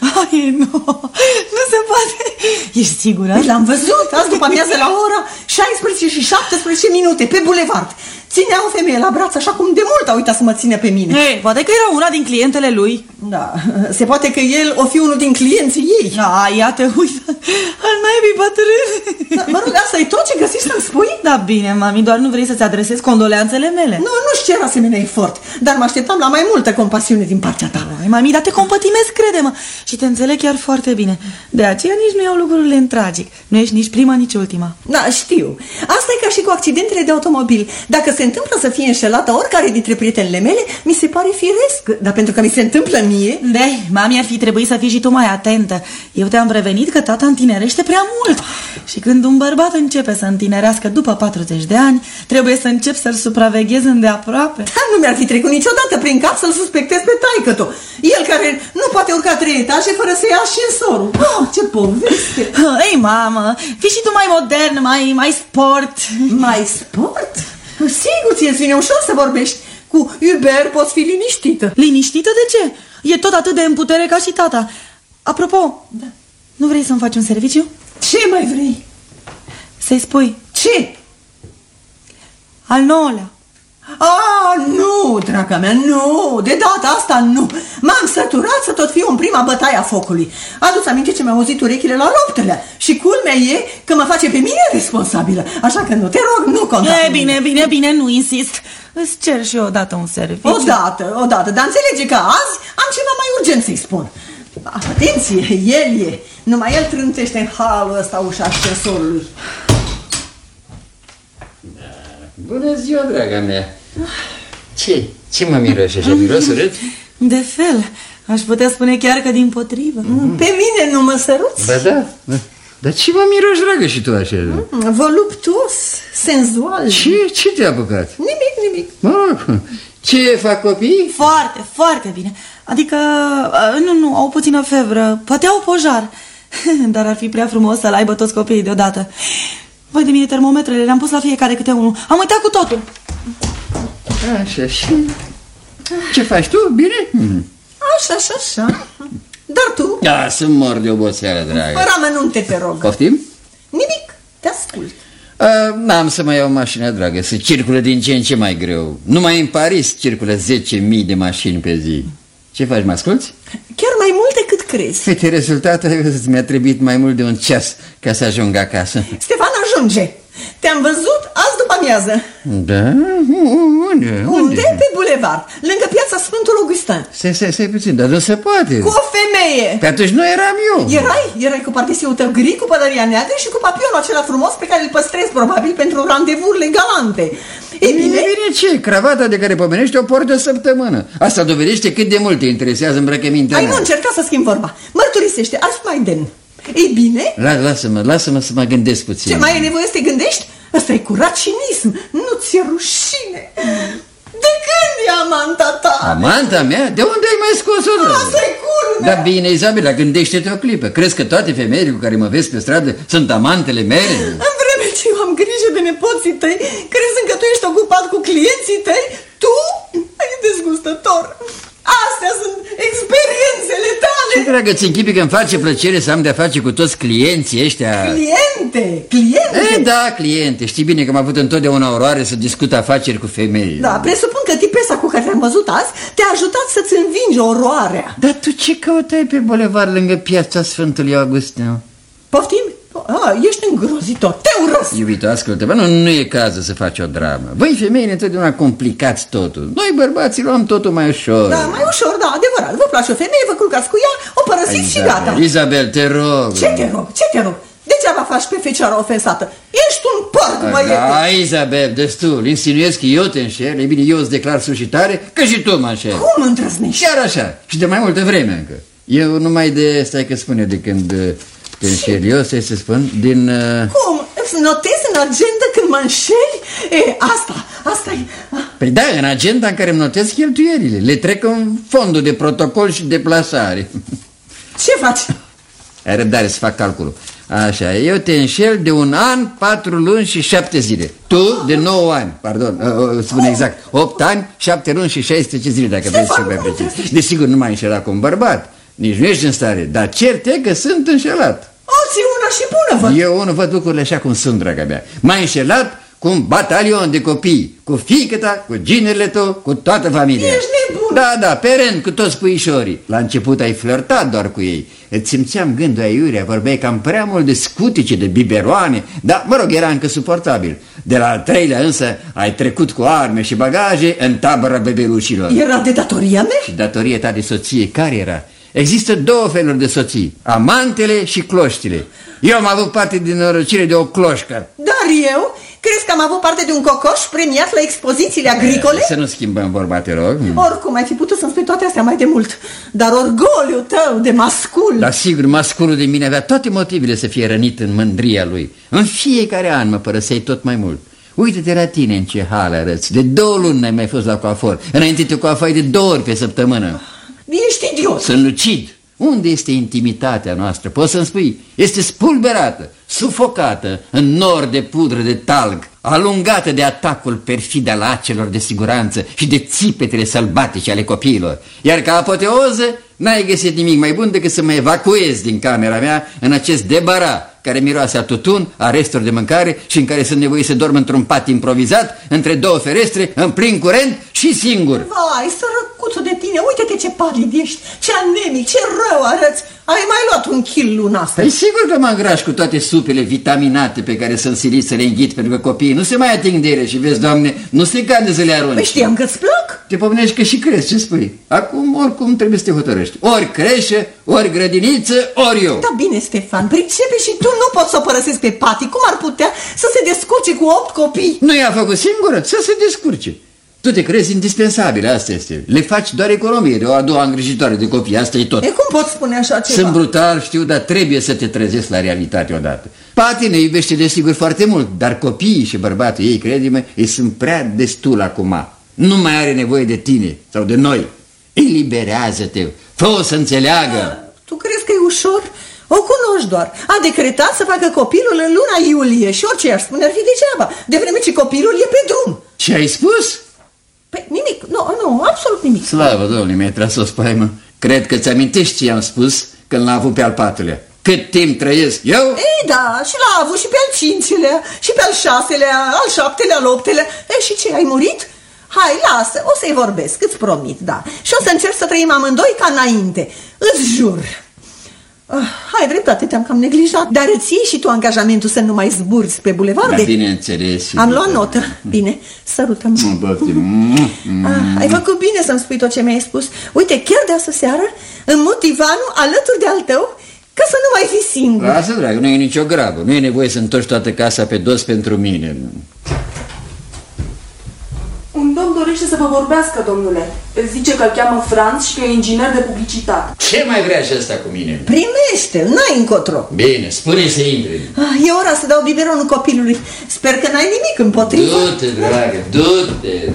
Ai, nu se poate. Ești sigură? L-am văzut azi după amiază la ora 16 și 17 minute pe bulevard. Ținea o femeie la braț, așa cum de mult a uitat să mă ține pe mine. Ei, poate că era una din clientele lui. Da, se poate că el o fi unul din clienții ei. Da, iată, uite, al naibii bătrân. Da, mă rog, asta e tot ce găsești să-mi spui? Da, bine, mami, doar nu vrei să-ți adresezi condoleanțele mele. Nu-și cer asemenea efort, dar mă așteptam la mai multă compasiune din partea ta. Ai, mami, dar te compătimesc, crede-mă, și te înțeleg chiar foarte bine. De aceea nici nu iau lucrurile în tragic. Nu ești nici prima, nici ultima. Da, știu. Asta e ca și cu accidentele de automobil. Dacă se întâmplă să fie înșelată oricare dintre prietenele mele, mi se pare firesc. Dar pentru că mi se întâmplă mie... Mami, ar fi trebuit să fii și tu mai atentă. Eu te-am prevenit că tata întinerește prea mult. Și când un bărbat începe să întinerească după 40 de ani, trebuie să încep să-l supraveghez îndeaproape. Nu mi-ar fi trecut niciodată prin cap să-l suspectez pe taică-tu. El care nu poate urca 3 etaje fără să ia ascensorul. Ce poveste! Ei, mamă, fii și tu mai modern, mai sport. Mai sport? Sigur, ți-e vine ușor să vorbești. Cu Uber poți fi liniștită. Liniștită de ce? E tot atât de în putere ca și tata. Apropo, da. Nu vrei să-mi faci un serviciu? Ce mai vrei? Să-i spui. Ce? Al 9-lea. Nu, draga mea, nu, de data asta nu. M-am săturat să tot fiu în prima bătaie a focului. Adu-ți aminte ce mi-au auzit urechile la 8-lea. Și culmea e că mă face pe mine responsabilă. Așa că nu, te rog, nu conta. Bine, nu insist. Îți cer și eu odată un serviciu. Odată, dar înțelege că azi am ceva mai urgent să-i spun. Atenție, el e. Numai el trântește în halul ăsta ușa ascensorului. Bună ziua, draga mea. Ce mă miroși așa? Miros urât? De fel. Aș putea spune chiar că dimpotrivă. Pe mine nu mă săruți? Ba da. Dar ce mă miroși, dragă, și tu așa? Voluptuos, senzual. Ce te-a apucat? Nimic. Ce fac copiii? Foarte, foarte bine. Adică, nu, au puțină febră. Poate au pojar. Dar ar fi prea frumos să-l aibă toți copiii deodată. Voi de mine termometrele, le-am pus la fiecare câte unul. Am uitat cu totul. Așa, și... Ce faci tu? Bine? Așa. Dar tu? Da, sunt mor de oboseală, dragă. Fără amănunte, te rog. Poftim? Nimic, te ascult. N-am să mai iau mașina, dragă. Se circulă din ce în ce mai greu. Numai în Paris circulă 10.000 de mașini pe zi. Ce faci, mă asculți? Chiar mai mult decât crezi. Uite, rezultatul mi-a trebuit mai mult de un ceas ca să ajung acasă. Ștefan, ajunge. Te-am văzut azi după amiază. Da? Unde? Pe bulevard, lângă piața Sfântul Augustin. Stai puțin, dar nu se poate. Cu o femeie. Pe atunci nu eram eu. Erai cu pardesiul tău gri, cu pălăria neagră și cu papionul acela frumos pe care îl păstrezi probabil pentru randevurile galante. Ei bine, ce? Cravata de care pomenești o port de o săptămână. Asta dovedește cât de mult te interesează îmbrăcămintea mea. Nu încerca să schimb vorba. Mărturisește, ar fi mai demn. Ei bine... Lasă-mă să mă gândesc puțin. Ce mai e nevoie să te gândești? Ăsta e curat cinism. Nu ți-e rușine. De când e amanta ta? Amanta mea? De unde ai mai scos-o? Asta-i culmea. Dar bine, Izabela, gândește-te o clipă. Crezi că toate femeile cu care mă vezi pe stradă sunt amantele mele? În vreme ce eu am grijă de nepoții tăi, crezând că tu ești ocupat cu clienții tăi, tu ai dezgustător. Astea sunt experiențele tale. Ce dragă, ți închipi că îmi face plăcere să am de-a face cu toți clienții ăștia? Cliente? Da, cliente. Știi bine că am avut întotdeauna oroare să discut afaceri cu femei. Da, presupun că tipesa cu care te-am văzut azi te-a ajutat să-ți învingi oroarea. Dar tu ce căutai pe bulevard lângă piața Sfântului Augustin? Poftim? Ești îngrozitor, te urăsc. Iubito, ascultă-mă, nu e cazul să faci o dramă. Voi femeile întotdeauna complicați totul. Noi bărbații luăm totul mai ușor. Da, mai ușor, da, adevărat. Vă place o femeie, vă culcați cu ea, o părăsiți și gata. Isabel, te rog. Ce te rog? Degeaba faci pe fecioara ofensată. Ești un porc, băiete. Da, Isabel, destul. Insinuezi că eu te înșel. E bine, eu îți declar sușitare că și tu mă înșel. Cum îndrăznești? Chiar așa. Și de mai multă vreme încă. Eu numai de, stai că spun eu, de când te înșel eu, să spun, din... Cum? Notezi în agenda când mă înșeli? Asta e... Păi da, în agenda în care îmi notez cheltuielile. Le trec în fondul de protocol și deplasare. Ce faci? Ai răbdare să fac calculul. Așa, eu te înșel de 1 an, 4 luni și 7 zile. Tu de 9 ani, pardon, spune exact, 8 ani, 7 luni și 16 zile, dacă vrei să mai precis. Desigur, nu m-ai înșelat cu un bărbat. Nici nu ești în stare, dar cert e că sunt înșelat. Ați una și bună, văd. Eu unul văd lucrurile așa cum sunt, draga mea. M-ai înșelat cu un batalion de copii, cu fiică-ta, cu ginerile tău, cu toată familia. Ești nebun. Da, pe rând, cu toți puișorii. La început ai flirtat doar cu ei. Îți simțeam gândul aiurea, vorbeai cam prea mult de scutice, de biberoane. Dar, mă rog, era încă suportabil. De la al treilea însă ai trecut cu arme și bagaje în tabăra bebelușilor. Era de datoria mea? Și datoria ta de soție care era? Există două feluri de soții, amantele și cloștile. Eu am avut parte din norocire de o cloșcă. Dar eu? Crezi că am avut parte de un cocoș premiat la expozițiile agricole? Să nu schimbăm vorba, te rog. Oricum, ai fi putut să-mi spui toate astea mai de mult. Dar orgoliul tău de mascul... Dar sigur, masculul de mine avea toate motivele să fie rănit în mândria lui. În fiecare an mă părăseai tot mai mult. Uite-te la tine în ce hal arăți. De 2 luni n-ai mai fost la coafor. Înainte te coafai de 2 ori pe săptămână. Ești idiot. Sunt lucid. Unde este intimitatea noastră? Poți să-mi spui? Este spulberată, sufocată în nor de pudră de talg, alungată de atacul perfid al acelor de siguranță și de țipetele sălbatice ale copiilor. Iar ca apoteoză n-ai găsit nimic mai bun decât să mă evacuezi din camera mea în acest debara care miroase a tutun, a resturi de mâncare și în care sunt nevoit să dorm într-un pat improvizat, între 2 ferestre, în plin curent și singur. Vai, sărăcuțul de tine, uite-te ce palid ești, ce anemic, ce rău arăți. Ai mai luat 1 kil luna asta. Păi sigur că mă îngraș cu toate supele vitaminate pe care sunt silit să le înghit, pentru că copiii nu se mai ating de ele și vezi, Doamne, nu se cade să le arunci. Păi știam că-ți plac. Te pomenești că și crezi, ce spui? Acum oricum trebuie să te hotărăști. Ori creșe, ori grădiniță, ori eu. Da bine, Stefan, pricepe și tu nu poți să o părăsesc pe Pati. Cum ar putea să se descurce cu 8 copii? Nu i-a făcut singură? Să se descurce. Tu te crezi indispensabil, asta este. Le faci doar economie de o a doua îngrijitoare de copii, asta e tot. E, cum poți spune așa ceva? Sunt brutal, știu, dar trebuie să te trezești la realitate odată. Pati ne iubește desigur foarte mult, dar copiii și bărbatul ei, crede-mă, ei sunt prea destul acum. Nu mai are nevoie de tine sau de noi. Eliberează-te, fă-o să înțeleagă. Tu crezi că e ușor? O cunoști doar. A decretat să facă copilul în luna iulie și orice i-aș spune ar fi degeaba, de vreme ce copilul e pe drum. Ce ai spus? Păi nimic, nu, absolut nimic. Slavă Domnului, mi-ai tras o spaimă. Cred că ți amintești ce i-am spus când l-a avut pe al 4-lea. Cât timp trăiesc eu? Ei, da, și l-a avut și pe al 5-lea, și pe al 6-lea, al 7-lea, al 8-lea. E, și ce, ai murit? Hai, lasă, o să-i vorbesc, îți promit, da. Și o să încerc să trăim amândoi ca înainte, îți jur. Hai, dreptate, te-am cam neglijat. Dar îți iei și tu angajamentul să nu mai zburzi pe bulevarde? Da, bineînțeles. Am luat notă. Bine, sărută-mă. Ai făcut bine să-mi spui tot ce mi-ai spus. Uite, chiar de astă seară îmut divanul alături de al tău, ca să nu mai fii singur. Lasă, dragă, nu e nicio grabă. Nu e nevoie să întorci toată casa pe dos pentru mine. Un domn dorește să vă vorbească, domnule. Zice că îl cheamă Franz și că e inginer de publicitate. Ce mai vrea și ăsta cu mine? Primește-l, n-ai încotro. Bine, spune să intri. E ora să dau biberonul copilului. Sper că n-ai nimic împotriva. Du-te, dragă, du-te.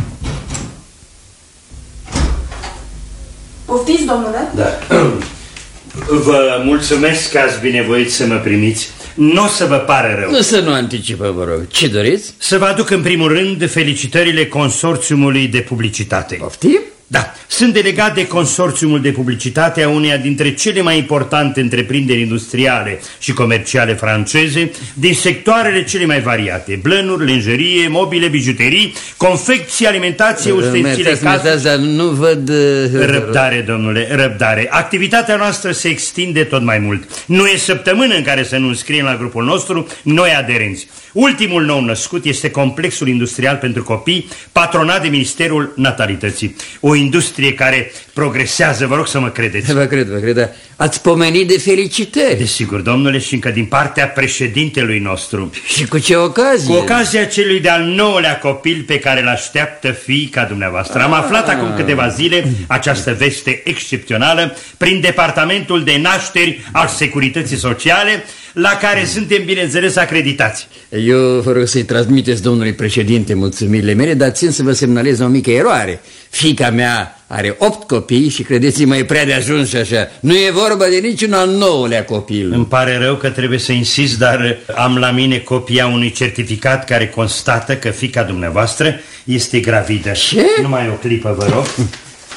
Poftiți, domnule? Da. Vă mulțumesc că ați binevoit să mă primiți. Nu o să vă pară rău. Nu să nu anticipă, vă rog. Ce doriți? Să vă aduc în primul rând felicitările Consorțiumului de Publicitate. Poftim? Da, sunt delegat de Consorțiumul de Publicitate a uneia dintre cele mai importante întreprinderi industriale și comerciale franceze din sectoarele cele mai variate: blănuri, lenjerie, mobile, bijuterii, confecții, alimentație, ustensile casă. Nu văd... Răbdare, domnule, răbdare. Activitatea noastră se extinde tot mai mult. Nu e săptămână în care să nu înscriem la grupul nostru noi aderenți. Ultimul nou născut este Complexul Industrial pentru Copii, patronat de Ministerul Natalității. O industrie care progresează, vă rog să mă credeți. Vă cred. Ați pomenit de felicitări. Desigur, domnule, și încă din partea președintelui nostru. Și cu ce ocazie? Cu ocazia celui de-al 9-lea copil pe care îl așteaptă fiica dumneavoastră. Am aflat acum câteva zile această veste excepțională prin Departamentul de Nașteri al Securității Sociale, la care suntem, bineînțeles, acreditați. Eu vă rog să-i transmiteți domnului președinte mulțumirile mele, dar țin să vă semnalez o mică eroare. Fiica mea are 8 copii și credeți-mă, e prea de ajuns și așa. Nu e vorba de niciun al 9-lea copil. Îmi pare rău că trebuie să insist, dar am la mine copia unui certificat care constată că fiica dumneavoastră este gravidă. Ce? Numai o clipă, vă rog.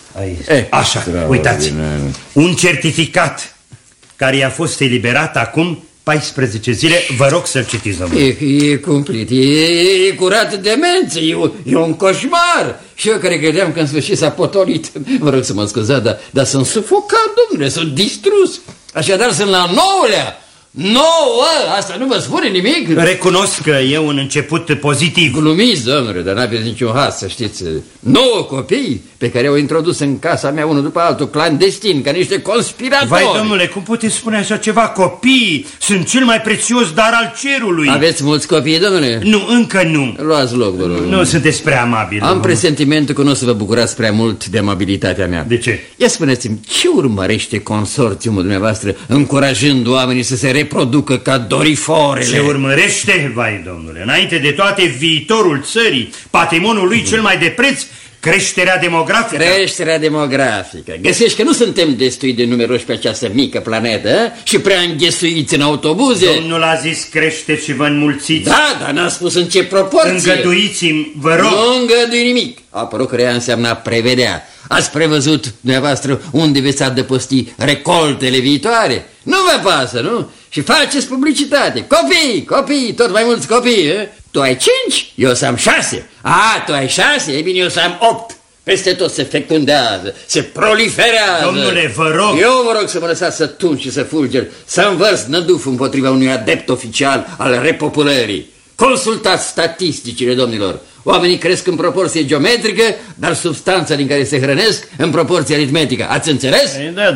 Așa, uitați, un certificat care i-a fost eliberat acum 14 zile, vă rog să-l citiți, domnule. E cumplit, e curat de demență, e un coșmar. Și eu care credeam că în sfârșit s-a potolit. Vă rog să mă scuzați, dar sunt sufocat, domnule, sunt distrus. Așadar sunt la 9-lea. 9, asta nu vă spune nimic? Recunosc că e un început pozitiv. Glumiți, domnule, dar n-aveți niciun has, să știți. 9 copii pe care au introdus în casa mea unul după altul, clandestin, ca niște conspiratori. Vai, domnule, cum puteți spune așa ceva? Copiii sunt cel mai prețios dar al cerului. Aveți mulți copii, domnule? Nu, încă nu. Luați loc, vă rog. Nu sunteți prea amabil. Am presentimentul că nu o să vă bucurați prea mult de amabilitatea mea. De ce? Ia spuneți-mi, ce urmărește consorțiumul dumneavoastră încurajând oamenii să se reproducă ca doriforele? Ce urmărește? Vai, domnule, înainte de toate viitorul țării, patrimoniul lui cel mai de preț, creșterea demografică. Creșterea demografică. Găsești că nu suntem destui de numeroși pe această mică planetă și prea înghesuiți în autobuze. Domnul a zis creșteți și vă înmulțiți. Da, dar n-a spus în ce proporție. Îngăduiți-mi, vă rog. Nu îngădui nimic. A procrea înseamnă a prevedea. Ați prevăzut dumneavoastră unde veți adăposti recoltele viitoare? Nu vă pasă, nu? Și faceți publicitate. Copii, tot mai mulți copii, Tu ai 5, eu să am 6. Tu ai 6, e bine, eu să am 8. Peste tot se fecundează, se proliferează. Domnule, vă rog. Eu vă rog să mă lăsați să tun și să fulger, să învărs năduf împotriva unui adept oficial al repopulării. Consultați statisticile, domnilor. Oamenii cresc în proporție geometrică, dar substanța din care se hrănesc în proporție aritmetică. Ați înțeles? Da.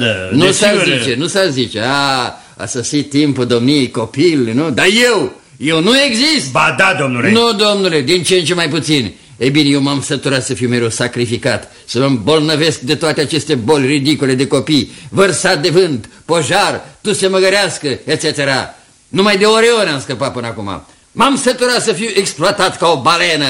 Nu s-ar zice. A sosit timpul domniei copilului, nu? Dar eu nu exist. Ba da, domnule. Nu, domnule, din ce în ce mai puțin. Ei bine, eu m-am săturat să fiu mereu sacrificat, să mă îmbolnăvesc de toate aceste boli ridicole de copii, vărsat de vânt, pojar, tu se măgărească, etc. Numai de Orion am scăpat până acum. M-am săturat să fiu exploatat ca o balenă.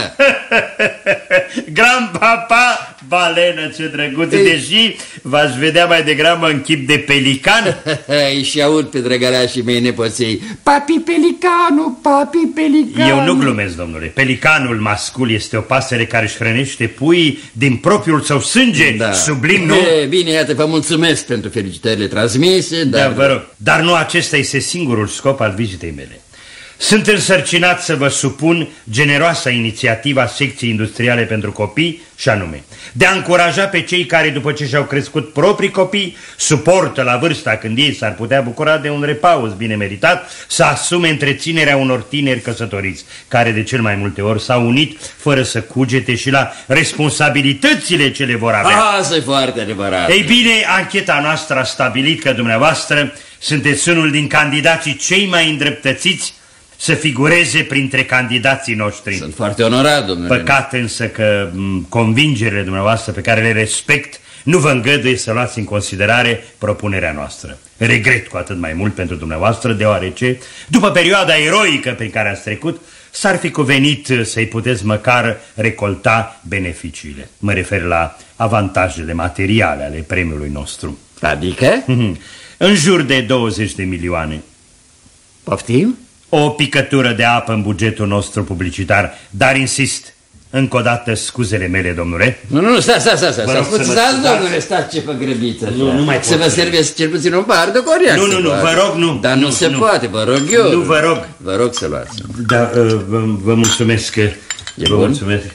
Grand-papa, balenă, ce drăguț, deși v-aș vedea mai degrabă în chip de pelican. Și aud pe drăgălașii mei nepoței: papi pelicanu, papi pelicanu. Eu nu glumesc, domnule. Pelicanul mascul este o pasăre care își hrănește puii din propriul său sânge, sublim, nu? Bine, iată, vă mulțumesc pentru felicitările transmise, dar... Da, vă rog. Dar nu acesta este singurul scop al vizitei mele. Sunt însărcinat să vă supun generoasa inițiativa secției industriale pentru copii, și anume de a încuraja pe cei care, după ce și-au crescut proprii copii, suportă la vârsta când ei s-ar putea bucura de un repaus bine meritat, să asume întreținerea unor tineri căsătoriți, care de cel mai multe ori s-au unit fără să cugete și la responsabilitățile ce le vor avea. Asta e foarte adevărat. Ei bine, ancheta noastră a stabilit că dumneavoastră sunteți unul din candidații cei mai îndreptățiți să figureze printre candidații noștri. Sunt foarte onorat, domnule. Păcat însă că convingerile dumneavoastră, pe care le respect, nu vă îngăduie să luați în considerare propunerea noastră. Regret cu atât mai mult pentru dumneavoastră, deoarece, după perioada eroică prin care ați trecut, s-ar fi cuvenit să-i puteți măcar recolta beneficiile. Mă refer la avantajele materiale ale premiului nostru. Adică? În jur de 20 de milioane. Poftim? O picătură de apă în bugetul nostru publicitar, dar insist, încă o dată scuzele mele, domnule. Nu, stați, domnule, stați ce vă grăbiți așa. Nu mai să vă servesc cel puțin un pahar de coriac. Nu, vă rog, nu. Dar nu se poate, vă rog eu. Nu, vă rog. Vă rog să luați. Da, vă mulțumesc. Vă mulțumesc.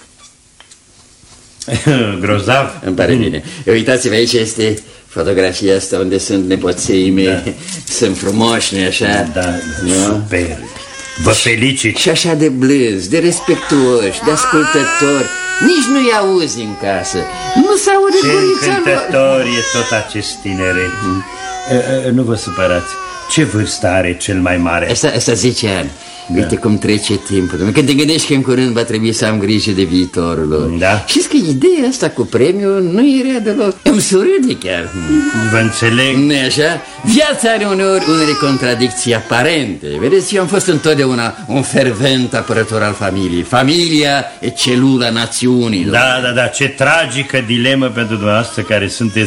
Grozav. Îmi pare bine. Uitați-vă, aici este fotografia asta unde sunt nepoței mei. Sunt frumoși, nu-i așa? Da, super. Vă felicit. Și așa de blânzi, de respectuoși, de ascultători. Nici nu-i auzi în casă. Nu s-aude gurița lor. Ce încântător e tot acest tineret. Nu vă supărați. Ce vârstă are cel mai mare? Asta 10 ani. Uite cum trece timpul. Când te gândești că în curând va trebui să am grijă de viitorul lor. Da. Știți că ideea asta cu premiul nu e rea deloc. Îmi surâde chiar. Vă înțeleg. Nu-i așa? Viața are uneori unele contradicții aparente. Vedeți, eu am fost întotdeauna un fervent apărător al familiei. Familia e celula națiunii. Da, ce tragică dilemă pentru dumneavoastră care sunteți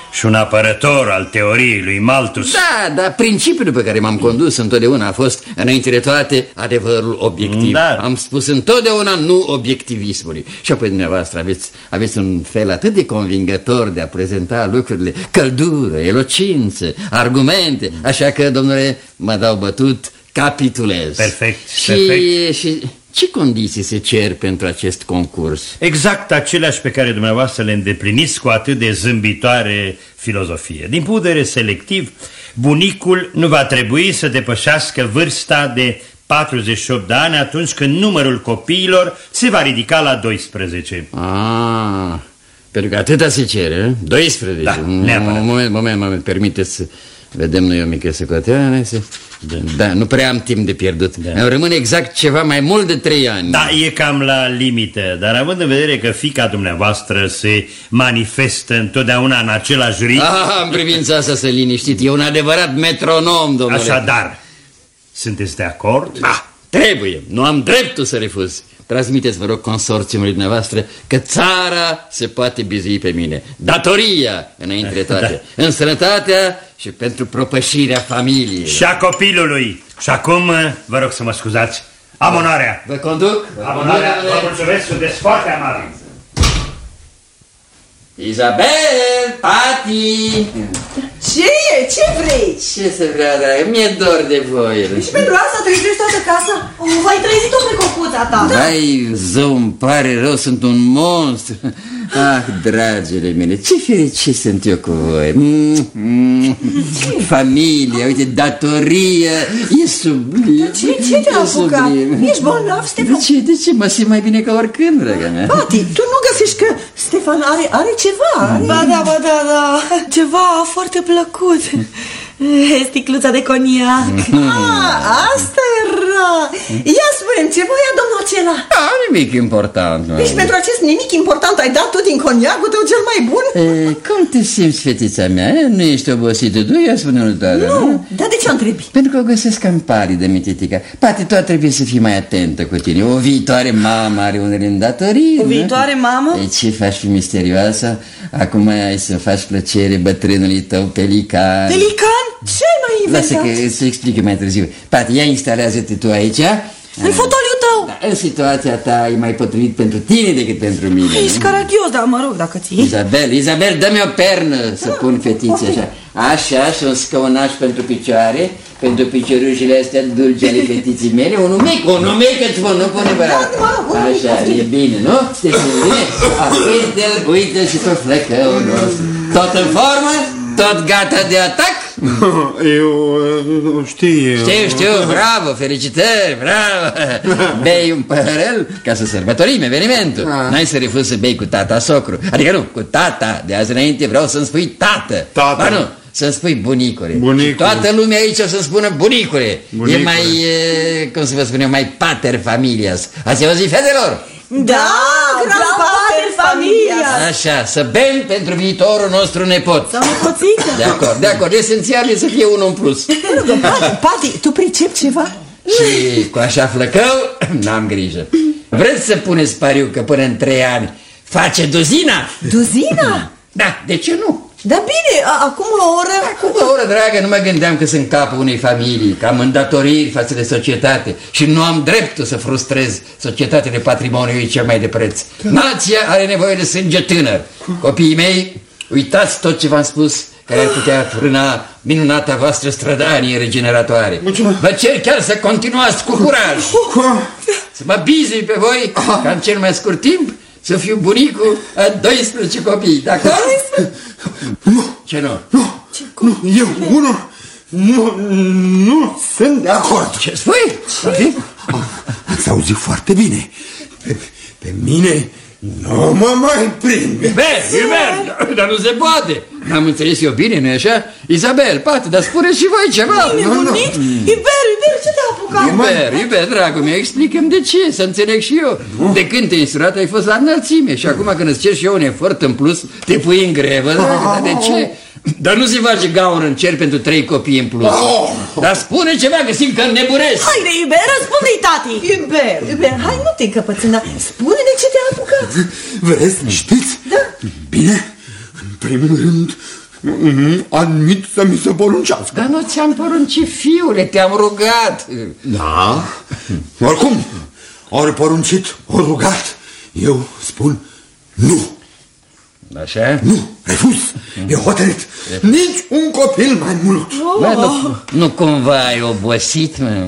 și un apărător al teoriei lui Malthus. Da, dar principiul pe care m-am condus întotdeauna a fost, înainte de toate, adevărul obiectiv. Dar am spus întotdeauna nu obiectivismului. Și apoi dumneavoastră aveți un fel atât de convingător de a prezenta lucrurile, căldură, elocință, argumente, așa că, domnule, mă dau bătut, capitulez. Perfect, Și ce condiții se cer pentru acest concurs? Exact aceleași pe care dumneavoastră le îndepliniți cu atât de zâmbitoare filozofie. Din punct de vedere selectiv, bunicul nu va trebui să depășească vârsta de 48 de ani atunci când numărul copiilor se va ridica la 12. Pentru că atâta se cere, 12. Da, neapărat. Moment, permiteți să vedem noi o mică socoteală. Da, nu prea am timp de pierdut. Îmi rămâne exact ceva mai mult de 3 ani. Da, e cam la limită, dar având în vedere că fiica dumneavoastră se manifestă întotdeauna în același ritm... În privința asta să liniștit, e un adevărat metronom, domnule. Așadar, sunteți de acord? Da, trebuie, nu am dreptul să refuz. Transmiteți, vă rog, consorțiumului dumneavoastră că țara se poate bizui pe mine. Datoria, înainte de toate, în sănătatea și pentru propășirea familiei. Și a copilului. Și acum, vă rog să mă scuzați, am onoarea. Vă conduc? Am onoarea, vă mulțumesc, sunteți foarte amabil. Isabel, Pati! Ce e? Ce vrei? Ce să vrea, dragă? Mi-e dor de voi. Și pentru asta trezești toată casa? Ai trezit-o pe copuța ta. Vai, zău, îmi pare rău, sunt un monstru. Dragile mele, ce fericit sunt eu cu voi. Familie, uite, datorie, e sublim. Ce te-a apucat? Ești bolnav, Stefan? De ce? Mă simt mai bine ca oricând, dragă mea. Pati, tu nu găsești că Stefan are ceva? Ba da, ceva foarte plăcut. Sticluța de coniac. Asta era. Ia spune-mi, ce voia domnul acela? Nimic important. Deci pentru acest nimic important ai dat tu din coniacul tău cel mai bun? Cum te simți, fetița mea? Nu ești obosită? Ia spune-l tare. Nu, dar de ce întrebi? Pentru că o găsesc cam palidă, mititica. Poate tu ar trebui să fii mai atentă cu tine. O viitoare mamă are unele îndatorii. O viitoare mamă? Ce faci, fi misterioasă? Acum ai să faci plăcere bătrânului tău pelican. Pelican? Ce mai inventat? Lasă că se explică mai târziu. Pati, ia instalează-te tu aici. În fotoliul tău. Da, în situația ta e mai potrivit pentru tine decât pentru mine. Ești caragios, dar mă rog, dacă ții. Isabel, dă-mi o pernă să pun fetițe așa. Așa, și un scăunaș pentru picioare, pentru piciorușile astea dulci ale fetiții mele. Unul mic îți spun, nu pune bărat. Așa, e bine, nu? Te simți bine? Uite-l și pe flăcăul nostru. Tot în formă? Tot gata de atac? Eu știu, bravo, felicitări, bravo. Bei un păhărel ca să sărbătorim evenimentul. N-ai să refuzi să bei cu tata socru. Adică nu, cu tata. De azi înainte vreau să-mi spui tată. Ba nu, să-mi spui bunicule. Și toată lumea aici o să-mi spună bunicule. E mai, cum să vă spun eu, mai pater familias. Ați auzit, fetelor? Da, grandpater familias. Așa, să bem pentru viitorul nostru nepot. Sau nepoțică. De acord, esențial e să fie unul în plus. Pati, tu pricepi ceva? Și cu așa flăcău, n-am grijă. Vreți să puneți pariu că până în 3 ani face duzina? Duzina? Da, de ce nu? Da bine, acum o oră, dragă, nu mă gândeam că sunt capul unei familii, că am îndatoriri față de societate și nu am dreptul să frustrez societatea de patrimoniului cel mai de preț. Nația are nevoie de sânge tânăr. Copiii mei, uitați tot ce v-am spus, care ar putea frâna minunata voastră strădanie regeneratoare. Vă cer chiar să continuați cu curaj. Să mă bizui pe voi ca în cel mai scurt timp să fiu bunicul a 12 copii, dacă... Ce nu? Eu, nu sunt de acord. Ce spui? Ați auzit foarte bine. Pe mine nu mă mai prind. Iubert, dar nu se poate. N-am înțeles eu bine, nu-i așa? Isabel, Pati, dar spuneți și voi ceva. Nebunit? Iubert, ce te-a apucat? Iubert, dragul meu, explică-mi de ce, să înțeleg și eu. De când te-ai insurat ai fost la înălțime și acum când îți cer și eu un efort în plus, te pui în grevă, dar de ce? Dar nu se face gaură în cer pentru 3 copii în plus. Dar spune ceva, că simt că înnebunesc. Haide, Iubert, răspunde-i tati. Iubert, hai, nu te încăpățâna. Spune-ne ce te-a apucat. Vreți, știți? Da. Bine, în primul rând Admit să mi se poruncească. Dar nu ți-am poruncit, fiule, te-am rugat. Da? Oricum, ori poruncit, ori rugat, eu spun nu. Așa? Nu, refuz, e hotărât. Nici un copil mai mult. Bă, nu cumva ai obosit, mă?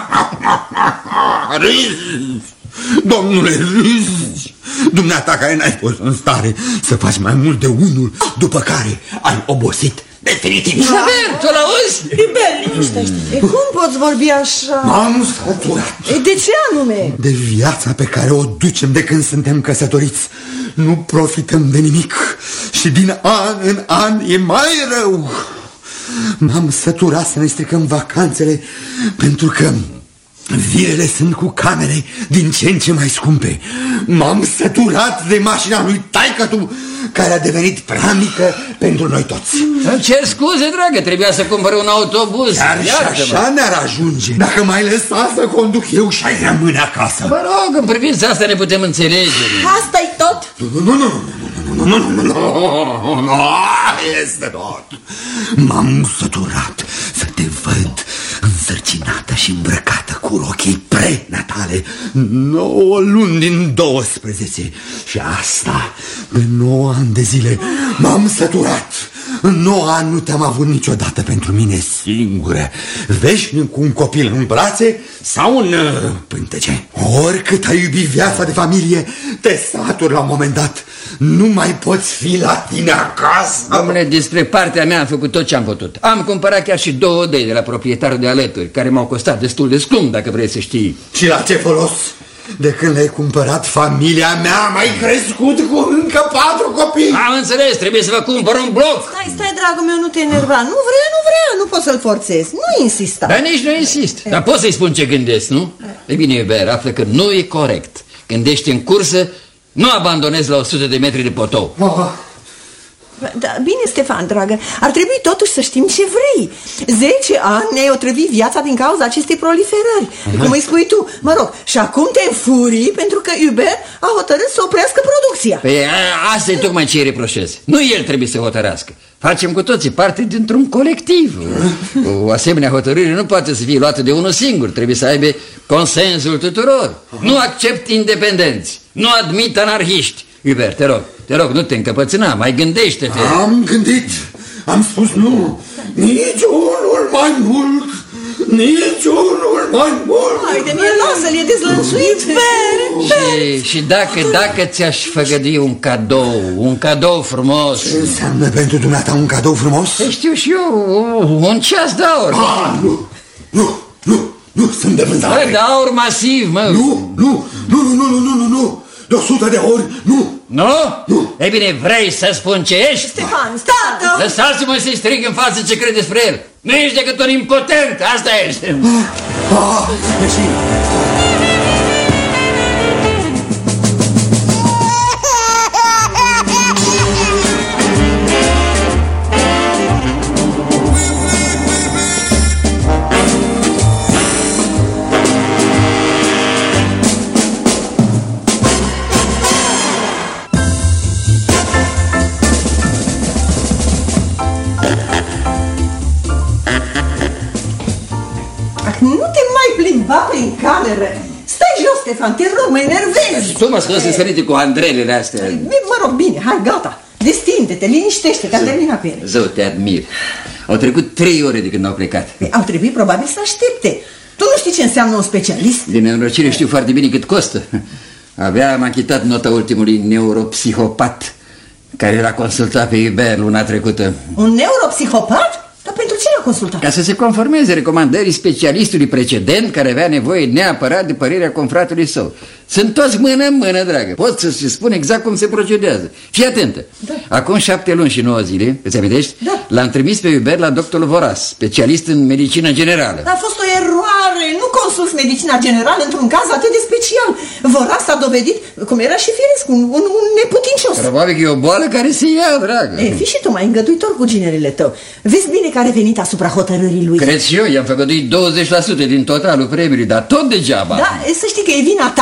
Râzi, domnule, râzi. Dumneata care n-ai fost în stare să faci mai mult de unul, după care ai obosit definitiv. Isabel, tu l-auzi? Iuber, liniștește-te. Cum poți vorbi așa? M-am săturat De ce anume? de viața pe care o ducem de când suntem căsătoriți. Nu profităm de nimic și din an în an e mai rău. M-am săturat să ne stricăm vacanțele pentru că vilele sunt cu camere din ce în ce mai scumpe. M-am săturat de mașina lui taică-tu, care a devenit prea mică pentru noi toți. Îmi cer scuze, dragă, trebuia să cumpăr un autobuz. Chiar și așa ne-ar ajunge dacă mai lăsa să conduc eu și ai rămâne acasă. Mă rog, în privința asta ne putem înțelege. Asta-i tot? Nu, este tot. M-am săturat să te văd însărcinată și îmbrăcată cu rochii prenatale 9 luni din 12. Și asta de 9 ani de zile. M-am săturat. În 9 ani nu te-am avut niciodată pentru mine singură, veșnic cu un copil în brațe sau în pântece. Oricât ai iubit viața de familie, te saturi la un moment dat. Nu mai poți fi la tine acasă. Domnule, despre partea mea am făcut tot ce am putut. Am cumpărat chiar și 2 odăi de la proprietarul de alături, care m-au costat destul de scump, dacă vrei să știi. Și la ce folos? De când le-ai cumpărat, familia mea a mai crescut cu încă 4 copii. Am înțeles, trebuie să vă cumpăr un bloc. Stai, dragul meu, nu te enerva. Nu vrea, nu poți să-l forțezi. Nu insista. Dar nici nu insist. Dar pot să-i spun ce gândesc, nu? E bine, iubire, află că nu e corect. Gândește în cursă, nu abandonezi la 100 de metri de potou. Da, bine, Stefan, dragă, ar trebui totuși să știm ce vrei. 10 ani ne-ai otrăvit viața din cauza acestei proliferări. Cum îi spui tu, mă rog, și acum te înfurii pentru că Hubert a hotărât să oprească producția. Păi asta e tocmai ce îi reproșez. Nu el trebuie să hotărască. Facem cu toții parte dintr-un colectiv. O asemenea hotărâre nu poate să fie luată de unul singur. Trebuie să aibă consensul tuturor. Nu accept independenți. Nu admit anarhiști. Hubert, te rog, nu te încăpățâna, mai gândește-te. Am gândit, am spus nu. Nici unul mai mult. Nici unul mai mult. Haide, mie, lasă-l, e dezlănțuit. Și dacă ți-aș făgădui un cadou frumos. Ce înseamnă pentru dumneata un cadou frumos? Știu și eu, un ceas de aur. Nu, sunt de vânzare. De aur masiv, mă. Nu, de 100 de ori, nu. Nu? Ei bine, vrei să spun ce ești? Stefan, tată! Lăsați-mă să-i strig în față ce crede despre el. Nu ești decât un impotent, asta ești. Prin cameră. Stai jos, Stefan, te rog, mă enervezi. Tu mă scoți sferite cu andrelele astea. Mă rog, bine, hai, gata. Destinde-te, liniștește-te, am terminat cu ele. Zău, te admir. Au trecut 3 ore de când au plecat. Au trebuit probabil să aștepte. Tu nu știi ce înseamnă un specialist? Din nenorocire știu foarte bine cât costă. Abia am achitat nota ultimului neuropsihopat care l-a consultat pe Hubert luna trecută. Un neuropsihopat? Dar pentru ce l-a consultat? Ca să se conformeze recomandării specialistului precedent care avea nevoie neapărat de părerea confratului său. Sunt toți mână-mână, dragă. Pot să-ți spun exact cum se procedează. Fii atentă. Da. Acum 7 luni și 9 zile, îți amintești? Da. L-am trimis pe Hubert la doctorul Voras, specialist în medicină generală. A fost o eroare. Nu consulți medicina generală într-un caz atât de special. Voras s-a dovedit, cum era și firesc, un neputincios. Probabil că e o boală care se ia, dragă. Fii și tu mai îngăduitor cu ginerele tău. Vezi bine că a revenit asupra hotărârii lui. Cred și eu, i-am făgăduit 20% din totalul premiului, dar tot degeaba. Da, să știi că e vina ta.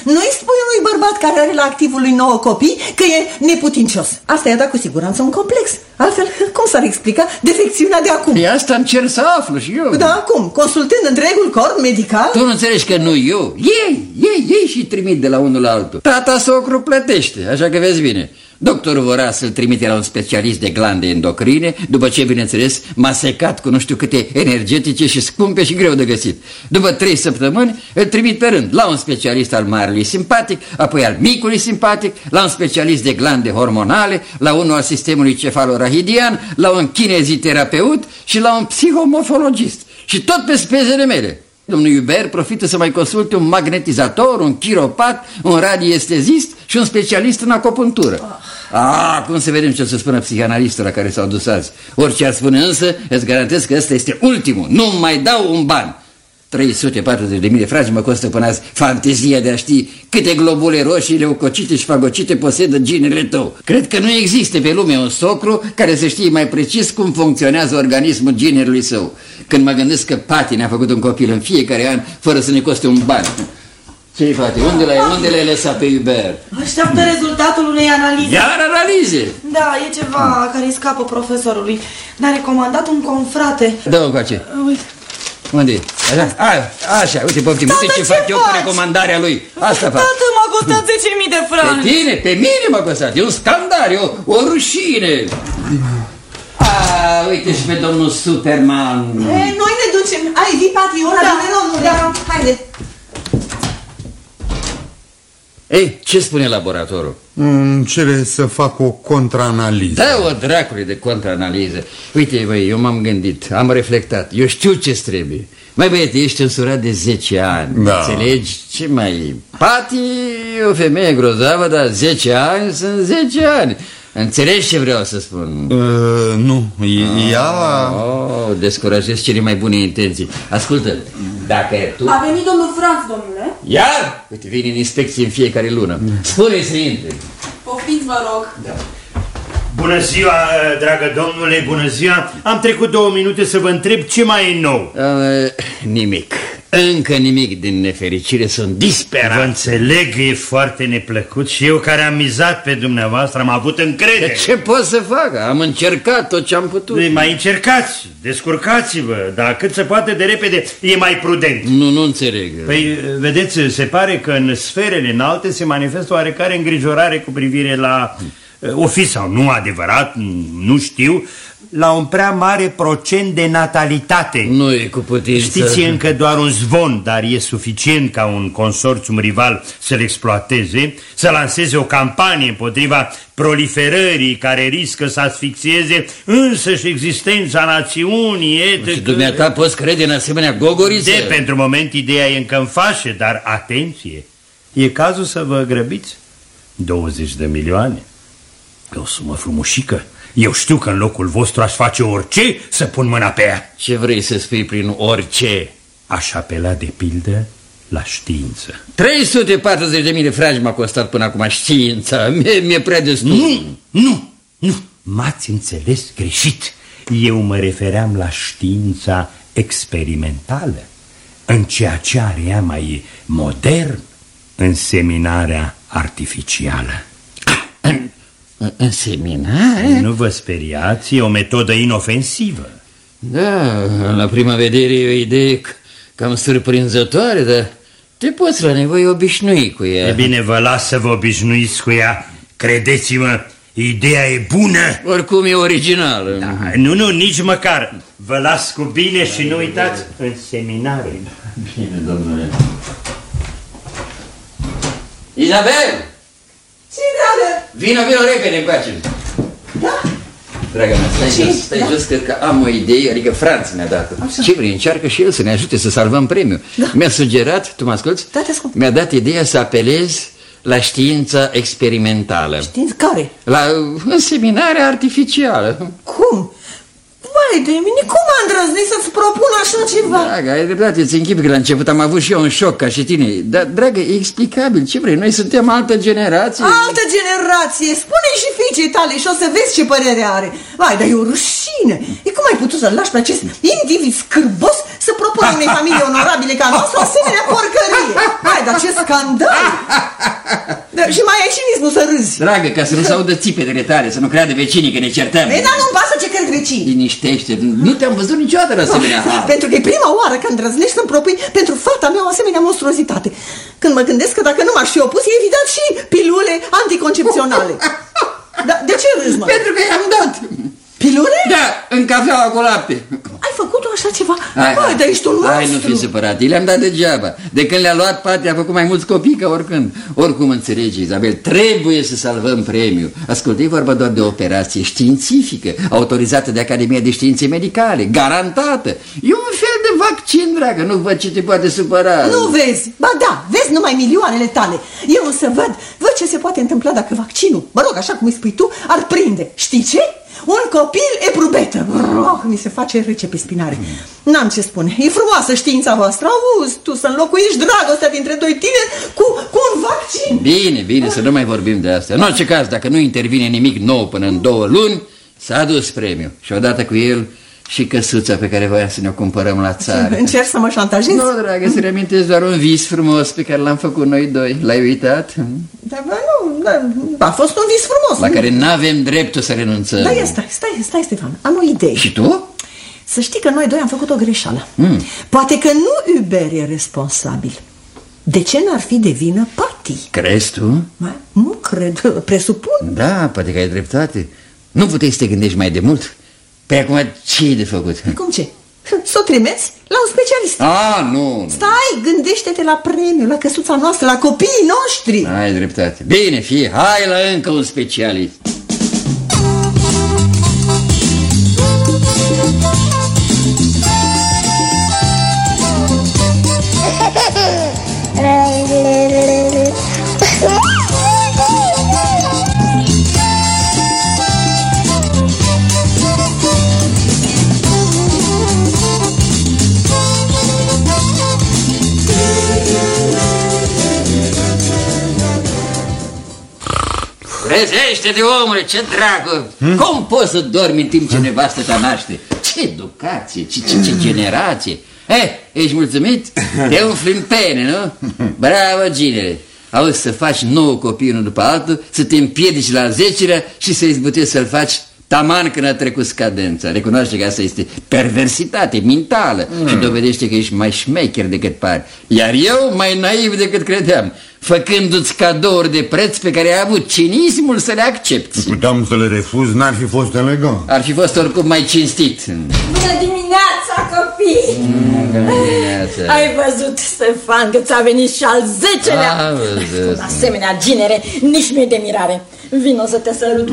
Nu-i spui unui bărbat care are la activul lui 9 copii că e neputincios. Asta i-a dat cu siguranță un complex. Altfel, cum s-ar explica defecțiunea de acum? E asta încerc să aflu și eu. Da, acum, consultând întregul corp medical. Tu nu înțelegi că nu eu. Ei și trimit de la unul la altul. Tata socru plătește, așa că vezi bine. Doctorul vrea să-l trimite la un specialist de glande endocrine, după ce, bineînțeles, m-a secat cu nu știu câte energetice și scumpe și greu de găsit. După 3 săptămâni îl trimit pe rând la un specialist al marelui simpatic, apoi al micului simpatic, la un specialist de glande hormonale, la unul al sistemului cefalorahidian, la un kineziterapeut și la un psihomorfologist. Și tot pe spezele mele. Domnul Hubert profită să mai consulte un magnetizator, un chiropat, un radiestezist și un specialist în acupunctură. Cum să vedem ce o să spună psihanalistul la care s-au dus azi. Orice ar spune însă, îți garantez că ăsta este ultimul. Nu mai dau un ban. 340.000 de franci mă costă până azi fantezia de a ști câte globule roșii, leucocite și fagocite posedă ginele tău. Cred că nu există pe lume un socru care să știe mai precis cum funcționează organismul ginerului său. Când mă gândesc că Pati ne-a făcut un copil în fiecare an fără să ne coste un ban. Ce-i, Pati? Unde l-ai lăsat pe Hubert? Așteaptă rezultatul unei analize. Iar analize? Da, e ceva care îi scapă profesorului. Ne-a recomandat un confrate. Dă-o încoace. Uite. Unde e? Așa, uite, poftim, uite ce fac eu cu recomandarea lui. Asta fac. Tată, m-a costat 10.000 de franci. Pe tine, pe mine m-a costat. E un scandal, e o rușine. Uite și pe domnul Superman. Noi ne ducem. Ai vii, Pati, ora de meronul. Da, haide. Ei, ce spune laboratorul? Îmi cere să fac o contraanaliză. Da, o dracului de contraanaliză. Uite, băi, eu m-am gândit, am reflectat, eu știu ce-ți trebuie. Mai băiete, ești însurat de 10 ani, da. Înțelegi? Ce mai... Pati e o femeie grozavă, dar 10 ani sunt 10 ani. Înțelegi ce vreau să spun? Nu, ea... descurajez cele mai bune intenții. Ascultă, dacă tu... A venit domnul Franț, domnule. Iar? Uite, vine în inspecție în fiecare lună. Spune-i să intre. Poftiți, vă rog. Da. Bună ziua, dragă domnule, bună ziua. Am trecut 2 minute să vă întreb ce mai e nou. Nimic. Încă nimic, din nefericire, sunt disperat. Vă înțeleg, e foarte neplăcut și eu care am mizat pe dumneavoastră am avut încredere. Ce pot să fac? Am încercat tot ce am putut. Mai încercați, descurcați-vă, dar cât se poate de repede e mai prudent. Nu înțeleg. Păi, vedeți, se pare că în sferele înalte se manifestă oarecare îngrijorare cu privire la... o fi sau nu adevărat, nu știu, la un prea mare procent de natalitate. Nu e cu putință. Știți, e încă doar un zvon, dar e suficient ca un consorțium rival să-l exploateze, să lanseze o campanie împotriva proliferării care riscă să asfixieze însăși existența națiunii. Și dumneata poți crede în asemenea gogoriță? Pentru moment ideea e încă în fașă, dar atenție, e cazul să vă grăbiți. 20 de milioane. E o sumă frumușică. Eu știu că în locul vostru aș face orice să pun mâna pe ea. Ce vrei să spui prin orice? Aș apela de pildă la știință. 340.000 de franci m-a costat până acum știința. Mi-e prea destul. Nu, m-ați înțeles greșit. Eu mă refeream la știința experimentală, în ceea ce are ea mai modern, înseminarea artificială. Înseminare? Nu vă speriați, e o metodă inofensivă. Da, la prima vedere e o idee cam surprinzătoare, dar te poți la nevoie obișnui cu ea. E bine, vă las să vă obișnuiți cu ea. Credeți-mă, ideea e bună. Oricum e originală. Da, nu, nici măcar. Vă las cu bine și nu uitați, înseminare. Bine, domnule. Izabel! Ce, dragă? Vino repede încoace. Da? Draga mea, stai jos, că am o idee, adică Franț mi-a dat. Ce vrei, încearcă și el să ne ajute să salvăm premiul. Da. Mi-a sugerat, tu mă asculți? Da, te ascult. Mi-a dat ideea să apelez la știința experimentală. Știință care? La înseminarea artificială. Cum? Vai de mine, cum a îndrăznit să-ți propun așa ceva? Dragă, ai dreptate, ți închipui că la început am avut și eu un șoc ca și tine. Dar, dragă, e explicabil, ce vrei? Noi suntem altă generație. Altă generație, spune-i și fiicei tale și o să vezi ce părere are. Vai, dar e o rușine. E cum ai putut să-l lași pe acest individ scârbos să propună unei familii onorabile ca noastră o asemenea porcărie? Vai, dar ce scandal! Și mai ai și nici nu să râzi. Dragă, ca să nu se audă țipetele tale, să nu creadă vecinii că ne certăm. Ei, dar nu-mi pasă ce cred vecinii. Liniștește, nu te-am văzut niciodată la asemenea. Pentru că e prima oară când îndrăznești să-mi propui pentru fata mea o asemenea monstruozitate. Când mă gândesc că dacă nu m-aș fi opus, e evident și pilule anticoncepționale. Dar de ce râzi, mă? Pentru că i-am dat. Pilule? Da, în cafeaua cu lapte. Ai făcut-o așa ceva? Băi, dar ești un monstru. Hai, nu fi supărat, i le-am dat degeaba. De când le-a luat, Pati a făcut mai mulți copii ca oricând. Oricum înțelegi, Izabel, trebuie să salvăm premiul. Ascultă, e vorba doar de o operație științifică, autorizată de Academia de Științe Medicale, garantată. E un fel de vaccin, dragă, nu văd ce te poate supăra. Nu vezi? Ba da, vezi numai milioanele tale. Eu însă văd ce se poate întâmpla dacă vaccinul, mă rog, așa cum îi spui tu, ar prinde. Știi ce? Un copil eprubetă. Mi se face rece pe spinare. N-am ce spune. E frumoasă știința voastră. Auzi, tu să înlocuiești dragostea dintre doi tineri cu un vaccin. Bine, să nu mai vorbim de asta. În orice caz, dacă nu intervine nimic nou până în 2 luni, s-a adus premiul. Și odată cu el și căsuța pe care voiam să ne-o cumpărăm la țară. Încerci să mă șantajezi? Nu, dragă, să reamintesc doar un vis frumos pe care l-am făcut noi doi. L-ai uitat? Da, nu, a fost un vis frumos. La care n-avem dreptul să renunțăm. Da, stai, Stefan, am o idee. Și tu? Să știi că noi doi am făcut o greșeală. Poate că nu Hubert e responsabil. De ce n-ar fi de vină Pati? Crezi tu? Nu cred, presupun. Da, poate că ai dreptate. Nu puteai să te gândești mai de mult? Păi acum ce e de făcut? Cum ce? Să o trimiți la un specialist. Nu. Stai, gândește-te la premiu, la căsuța noastră, la copiii noștri. Ai dreptate. Bine, fie, hai la încă un specialist. Trezește-te, omule, ce dragă! Cum poți să dormi în timp ce nevastă ta naște? Ce educație, ce generație! Ești mulțumit? Te umfli în pene, nu? Bravo, ginere! Auzi, să faci 9 copii unul după altul, să te împiedici la 10-lea și să izbutești să-l faci taman când a trecut scadența. Recunoaște că asta este perversitate mentală și dovedește că ești mai șmecher decât pari. Iar eu mai naiv decât credeam, făcându-ți cadouri de preț pe care ai avut cinismul să le accepti. Puteam să le refuz, n-ar fi fost elegant. Ar fi fost oricum mai cinstit. Bună dimineața, copii! Bună dimineața! Ai văzut, Stefan, că ți-a venit și al 10-lea? Cu asemenea ginere, nici nu e de mirare. Vino să te sărut.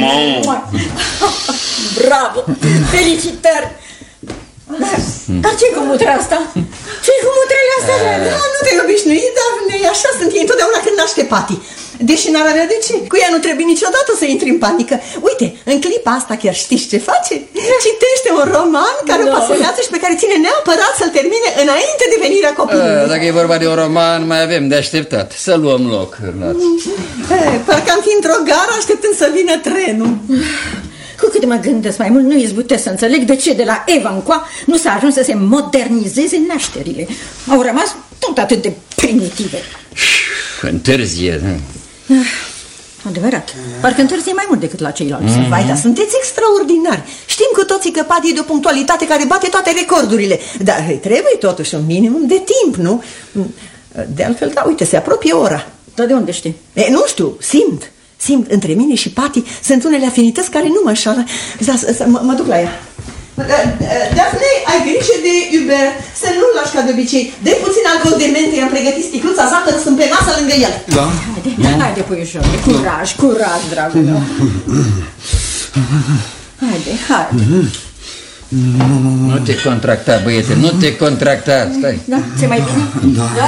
Bravo! Felicitări! Dar ce-i cu mutrea asta? Ce-i cu mutrele astea? Nu te obișnui, Daphne, așa sunt ei întotdeauna când naște Pati. Deși n-ar avea de ce. Cu ea nu trebuie niciodată să intri în panică. Uite, în clipa asta chiar știți ce face? Citește un roman care o pasionează și pe care ține neapărat să-l termine înainte de venirea copilului. Dacă e vorba de un roman, mai avem de așteptat. Să luăm loc. Parcă am fi într-o gară așteptând să vină trenul. Cu cât mă gândesc mai mult, nu izbutesc să înțeleg de ce de la Eva încoa nu s-a ajuns să se modernizeze nașterile. Au rămas tot atât de primitive. Întârzie. Adevărat. Parcă întârzie mai mult decât la ceilalți. Vai, dar sunteți extraordinari. Știm cu toții că Pati e de o punctualitate care bate toate recordurile. Dar îi trebuie totuși un minimum de timp, nu? De altfel, da, uite, se apropie ora. Dar de unde știi? Nu știu, simt, între mine și Pati sunt unele afinități care nu mă înșală. Mă duc la ea. Daphne, ai grijă de Hubert, să nu-l lași ca de obicei. De puțin alcool de mentă, i-am pregătit sticluța sa, că sunt pe masă lângă el. Da? Haide, puiușor, curaj, dragul meu. Haide. Nu te contracta, băiete, nu te contracta. Stai. Da, ți-e mai bine? Da?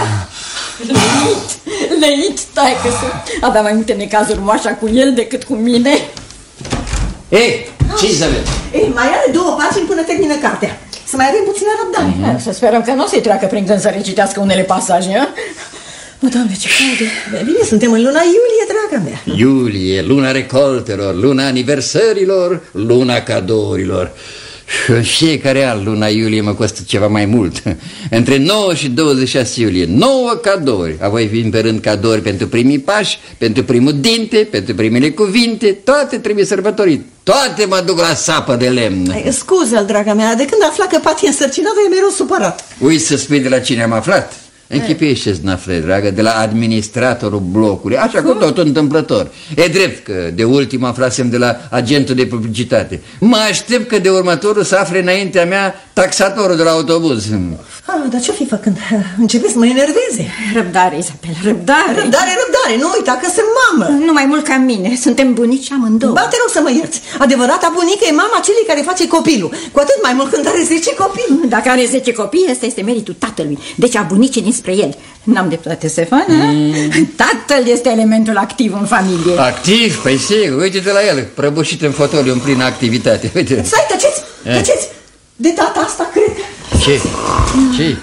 Leit, stai că avea mai multe necazuri moașa cu el decât cu mine. Ei, Ce, Izabela? Mai are 2 pagini până termină cartea. Să mai avem puțină răbdare. Să sperăm că nu o să-i treacă prin când să recitească unele pasaje, a? Mă, Doamne, ce calde. Bine, suntem în luna iulie, draga mea. Iulie, luna recoltelor, luna aniversărilor, luna cadourilor. Și în fiecare an, luna iulie mă costă ceva mai mult. Între 9 și 26 iulie, 9 cadouri. Apoi vin pe rând cadouri pentru primii pași, pentru primul dinte, pentru primele cuvinte. Toate trebuie sărbătorite. Toate mă duc la sapă de lemn. Scuze-l, draga mea, de când afla că Pati e însărcinată, e mereu supărat. Uiți să spui de la cine am aflat? Închipuiește-ți, Nafle, dragă, de la administratorul blocului, așa cu tot întâmplător. E drept că de ultim aflasem de la agentul de publicitate. Mă aștept că de următorul să afle înaintea mea taxatorul de la autobuz. Dar ce-o fi făcând? Începe să mă enerveze. Răbdare, Izabela, răbdare. Răbdare, nu uita că sunt mamă. Nu mai mult ca mine, suntem bunici amândouă. Ba, te rog să mă ierți. Adevărata bunică e mama celei care face copilul. Cu atât mai mult când are 10 copii. Dacă are 10 copii, ăsta este meritul tatălui. Deci a bunicii dinspre el. N-am dreptate, Stefan? Tatăl este elementul activ în familie. Activ? Păi sigur, uite-te la el, prăbușit în fotoliu în plină activitate. Uite. Stai, tăceți! De data asta, cred. Ce? Ce?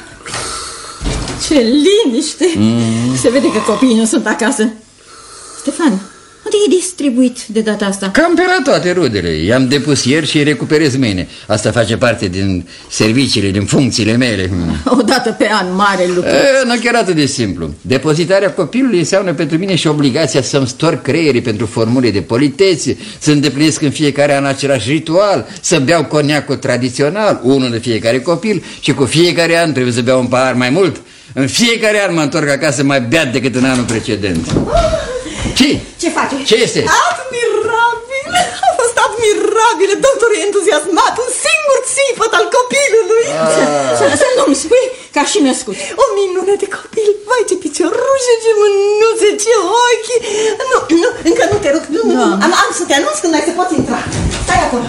Ce liniște! Se vede că copiii nu sunt acasă. Stefan, unde e distribuit de data asta? Cam pe la toate rudele. I-am depus ieri și îi recuperez mâine. Asta face parte din serviciile, din funcțiile mele. O dată pe an, mare lucru. Nu chiar atât de simplu. Depozitarea copilului înseamnă pentru mine și obligația să-mi storc creierii pentru formule de politețe, să îndeplinesc în fiecare an același ritual, să beau coniacul tradițional, unul de fiecare copil, și cu fiecare an trebuie să beau un pahar mai mult. În fiecare an mă întorc acasă mai beat decât în anul precedent. Ce face? Ce este? Admirabil! A fost admirabil! Doctorul e entuziasmat. Un singur țipăt al copilului. Să nu-mi spui ca și născut. O minune de copil. Vai, ce piciorușe, ce mânuțe, ce ochi. Nu, încă nu te rog. Am să te anunț când ai să poți intra. Stai acolo.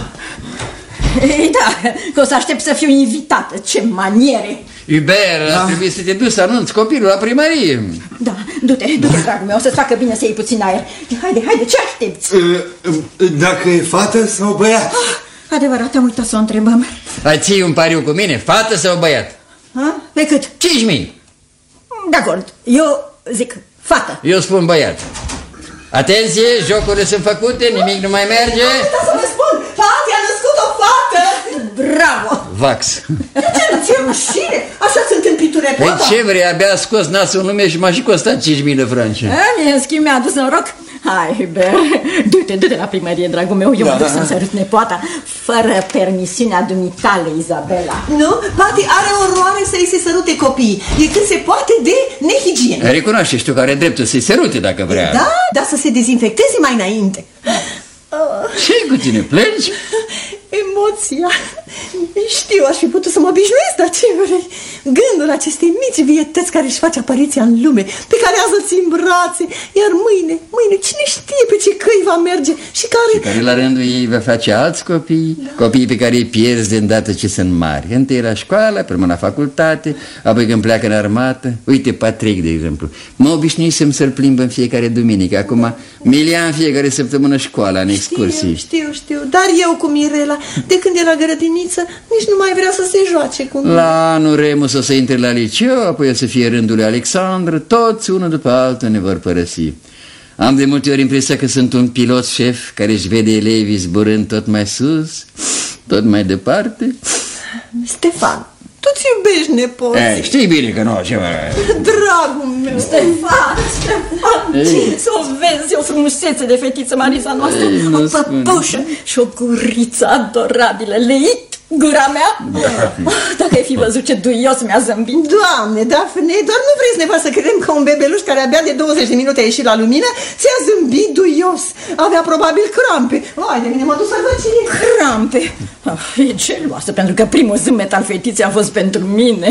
Ei, da, că o să aștept să fiu invitată. Ce maniere! Iuber, ar trebui să te duci să anunți copilul la primărie. Da, du-te, dragul meu, o să-ți facă bine să iei puțin aer. Haide, ce aștepți? Dacă e fată sau băiat? Adevărat, am uitat să o întrebăm. Ai ții un pariu cu mine, fată sau băiat? Pe cât? 5.000. De acord, eu zic fată. Eu spun băiat. Atenție, jocurile sunt făcute, nimic nu mai merge. Asta să vă spun, Pati a născut o fată. Bravo! Vax. Ce nu ți-e rușine? Așa sunt împitune, Păi ce vrei, abia a scos nasul în lume și m-a și costat 5.000 de franci. Mie, în schimb, mi-a adus noroc. Hai, Hubert, du-te la primărie, dragul meu. Eu mă duc să-mi sărut nepoata, fără permisiunea dumitale, Izabela. Nu? Pati are oroare să-i se sărute copiii. E cât se poate de nehigienă. Recunoaște, știu că are dreptul să-i sărute dacă vrea. Da, dar să se dezinfecteze mai înainte. Ce-i cu tine, plângi? Emoția. Știu, aș fi putut să mă obișnuiesc, dar ce vrei? Gândul acestei mici vietăți care își face apariția în lume, pe care azi îl ții în brațe, iar mâine, cine știe pe ce căi va merge și care la rândul ei va face alți copii, copiii pe care îi pierzi de îndată ce sunt mari. Întâi la școală, până la facultate, apoi când pleacă în armată. Uite, Patrick, de exemplu, mă obișnuisem să-l plimb în fiecare duminică. Acum mi-l în fiecare săptămână școala, în excursii. Știu, dar eu cu Mirela, de când e la grădiniță, nici nu mai vrea să se joace cu mine. La anul Remus o să intre la liceu, apoi o să fie rândul lui Alexandru, toți unul după altul ne vor părăsi. Am de multe ori impresia că sunt un pilot șef care își vede elevii zburând tot mai sus, tot mai departe. Stefan, tu-ți iubești nepoții. Știi bine că nu, ceva. Dragul meu. Stefan, să o vezi, o frumusețe de fetiță, Marisa noastră, o păpușă și o guriță adorabilă, leit, gura mea. Dacă ai fi văzut ce duios mi-a zâmbit. Doamne, Dafne, doar nu vrei să ne faci să credem că un bebeluș care abia de 20 de minute a ieșit la lumină ți-a zâmbit duios. Avea probabil crampe. Hai de mine, mă duc să văd cine. Crampe? E geloasă, pentru că primul zâmbet al fetiței a fost pentru mine.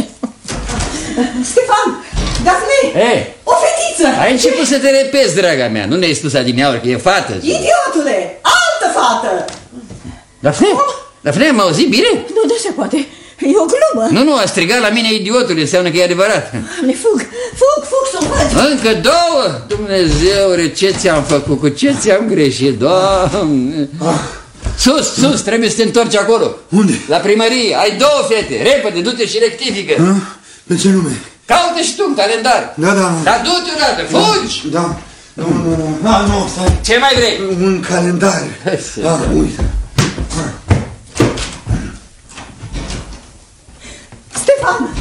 Stefan, Dafne, o fetiță. Ai început să te repezi, draga mea. Nu ne-ai spus adineauri că e fată? Idiotule, altă fată. Dafne, m-a auzit bine? Nu se poate, e o glumă. Nu, a strigat la mine idiotul, înseamnă că e adevărat. Le fug să o văd. Încă 2? Dumnezeule, ce ți-am făcut, cu ce ți-am greșit, Doamne. Sus, trebuie să te întorci acolo. Unde? La primărie, ai 2 fete, repede, du-te și rectifică. Pe ce nume? Caută și tu un calendar. Da. Dar du-te odată, fugi! Da. Nu, stai. Ce mai vrei? Un calendar. Uite. Stefan!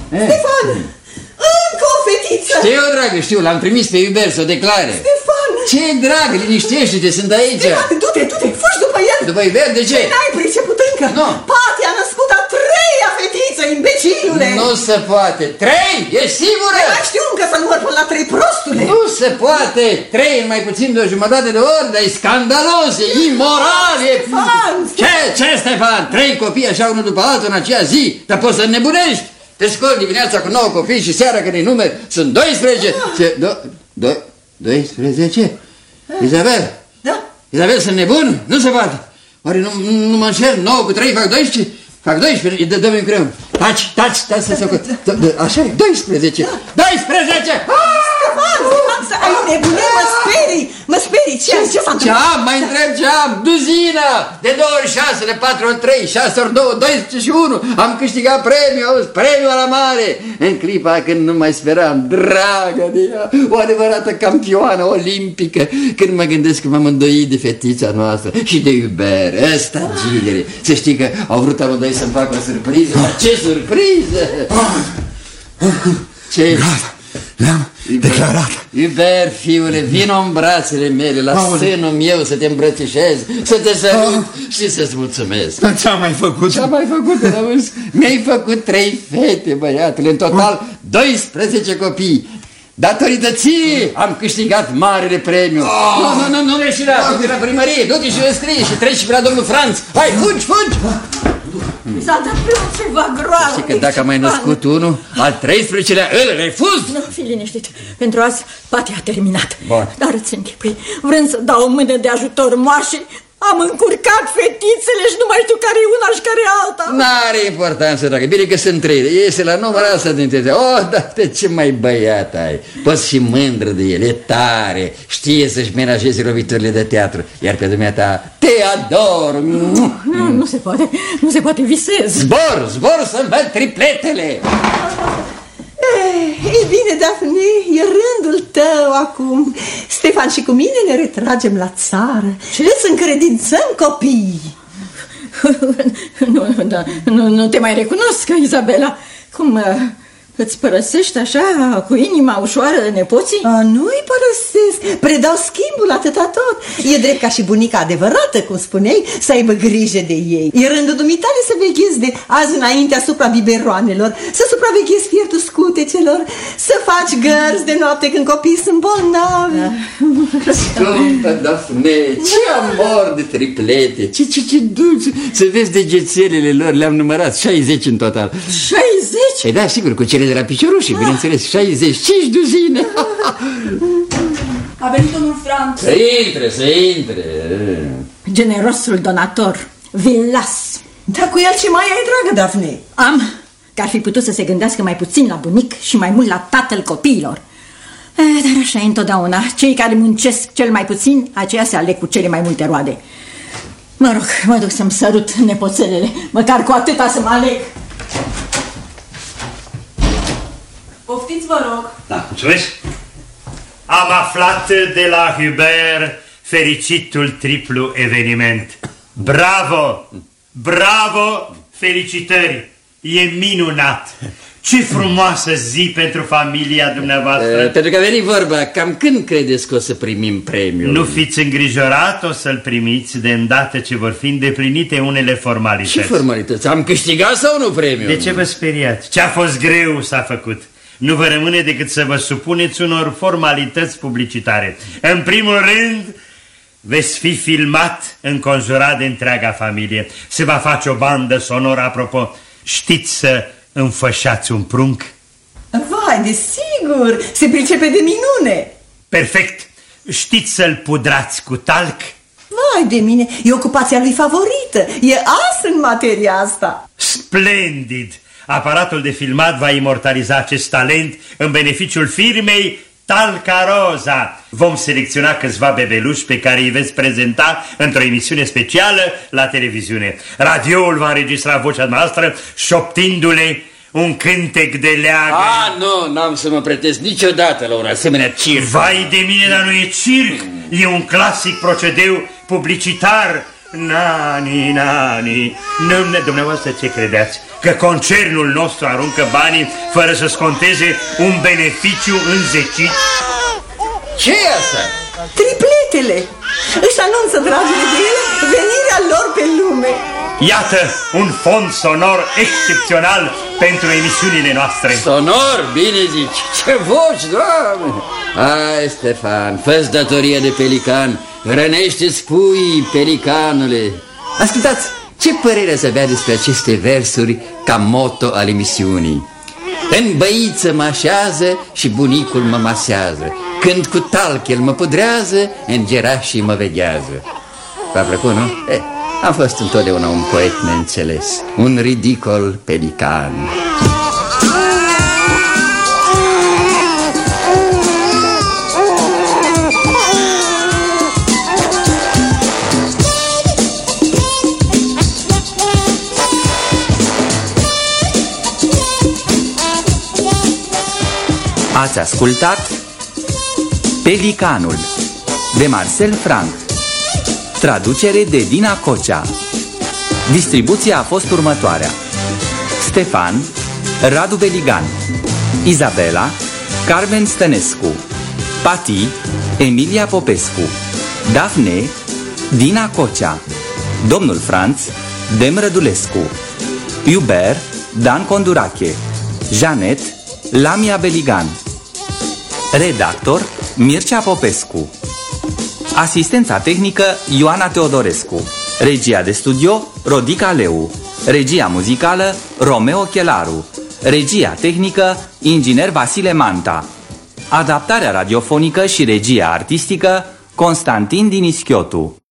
Încă o fetiță! Știu, dragă, știu, l-am trimis pe Hubert să o declare. Stefan! Ce drag, liniștește-te, sunt aici. Stefan, du-te, fugi după el! După Hubert, de ce? N-ai priceput încă! Nu. Pati a născut a 3-a fetiță, imbecilule! Nu se poate. 3? Ești sigură? Mai știu încă să număr până la 3, prostule! Nu se poate. 3 în mai puțin de o jumătate de ori, dar e scandalos, e imoral, e... Stefan! Ce, Stefan? 3 copii așa unul după altul în aceea zi? Dar poți să înnebunești? Te scoli dimineața cu 9 copii și seara când îi numeri sunt 12. 12? Isabel? Da? Isabel, sunt nebun? Nu se poate. Oare nu mă înșel? 9 cu 3 fac 12? Fac 12, dă-mi un creion. Taci, să se așa e, 12. 12! Stefan, ai nebunit, mă sperii, ce s-a întâmplat? Ce am? Mai întreb ce am? Duzină! De 2 ori 6, de 4 ori 3, 6 ori 2, 12 și 1. Am câștigat premiul la mare. În clipa când nu mai speram, dragă de ea, o adevărată campioană olimpică. Când mă gândesc că m-am îndoit de fetița noastră și de Hubert, ăsta gilere. Să știi că au vrut amândoi să-mi facă o surpriză. Ce surpriză! Ce? Le-am declarat. Hubert, fiule, vino în brațele mele, la sânul meu să te îmbrățișez, să te sărut și să-ți mulțumesc. Dar ce-am mai făcut? Ce-am mai făcut, auzi? Mi-ai făcut 3 fete, băiatule, în total 12 copii. Datorită ție am câștigat marele premiu. Nu ieși la primărie, du-te și le scrie și treci și pe la domnul Franț. Hai, fugi! Mi s-a întâmplat ceva groaznic. Știi că dacă am mai născut unul, al 13-lea îl refuz. Nu, fii liniștit. Pentru azi, Pati a terminat. Bun. Dar îți închipui, vrând să dau o mână de ajutor moașei, am încurcat fetițele și nu mai știu care e una și care e alta. N-are importanță, dragă. Bine că sunt 3. Iese la numărul asta dintre tine. Dar de ce mai băiat ai? Poți fi mândră de el, e tare. Știe să-și menajeze loviturile de teatru. Iar pe dumneata, te ador. Nu se poate, nu se poate, visez. Zbor să-mi văd tripletele. Ei bine, Dafne, e rândul tău acum. Stefan și cu mine ne retragem la țară. Îți încredințăm copiii. Nu te mai recunosc, Izabela. Cum îți părăsești așa cu inima ușoară nepoții? Nu-i părăsesc, predau schimbul atâta tot. E drept ca și bunica adevărată, cum spuneai, să aibă grijă de ei. E rândul dumitale să veghezi de azi înainte asupra biberoanelor, să supraveghezi fiertul scutecelor, să faci gărzi de noapte când copiii sunt bolnavi. Scumpă Dafne, ce amor de triplete, ce dulce. Să vezi degețelele lor, le-am numărat 60 în total. 60? Păi da, sigur, cu cele de la piciorușii, bineînțeles, 65 duzine. A venit domnul Franț. Să intre. Generosul donator, vi-l las. Dar cu el ce mai ai, dragă Dafne? Am, că ar fi putut să se gândească mai puțin la bunic și mai mult la tatăl copiilor. Dar așa e întotdeauna. Cei care muncesc cel mai puțin, aceia se aleg cu cele mai multe roade. Mă rog, mă duc să-mi sărut nepoțelele, măcar cu atâta să mă aleg. Poftiți, vă rog. Da, mulțumesc. Am aflat de la Hubert fericitul triplu eveniment. Bravo, felicitări, e minunat. Ce frumoasă zi pentru familia dumneavoastră. Pentru că a venit vorba, cam când credeți că o să primim premiul? Nu fiți îngrijorat, o să-l primiți de îndată ce vor fi îndeplinite unele formalități. Ce formalități? Am câștigat sau nu premiul? De ce vă speriați? Ce a fost greu s-a făcut. Nu vă rămâne decât să vă supuneți unor formalități publicitare. În primul rând, veți fi filmat înconjurat de întreaga familie. Se va face o bandă sonoră, apropo. Știți să înfășați un prunc? Vai, desigur, se pricepe de minune. Perfect. Știți să-l pudrați cu talc? Vai de mine, e ocupația lui favorită. E as în materia asta. Splendid. Aparatul de filmat va imortaliza acest talent în beneficiul firmei Talcaroza. Vom selecționa câțiva bebeluși pe care îi veți prezenta într-o emisiune specială la televiziune. Radioul va înregistra vocea noastră șoptindu-le un cântec de leagă. Nu, n-am să mă pretez niciodată la un asemenea circ. Vai de mine, dar nu e circ. E un clasic procedeu publicitar. Nani, nani. Dumneavoastră ce credeți? Că concernul nostru aruncă banii fără să sconteze un beneficiu înzecit? Ce e asta? Tripletele! Își anunță, dragile de ele, venirea lor pe lume. Iată un fond sonor excepțional pentru emisiunile noastre. Sonor? Bine zici. Ce voci, Doamne! Hai, Stefan, fă-ți datoria de pelican. Rănește-ți puii, pelicanule. Ascultați, ce părere ați avea despre aceste versuri ca motto al emisiunii? În băiță mă așează și bunicul mă masează. Când cu talc el mă pudrează, îngerașii mă veghează. V-a plăcut, nu? Am fost întotdeauna un poet neînțeles, un ridicol pelican. Ați ascultat Pelicanul de Marcel Franc, traducere de Dina Cocea. Distribuția a fost următoarea: Stefan, Radu Beligan, Izabela, Carmen Stănescu, Pati, Emilia Popescu, Dafne, Dina Cocea, Domnul Franț, Dem Rădulescu, Hubert, Dan Condurache, Janet, Lamia Beligan. Redactor Mircea Popescu. Asistența tehnică Ioana Teodorescu. Regia de studio Rodica Leu. Regia muzicală Romeo Chelaru. Regia tehnică inginer Vasile Manta. Adaptarea radiofonică și regia artistică Constantin Dinischiotu.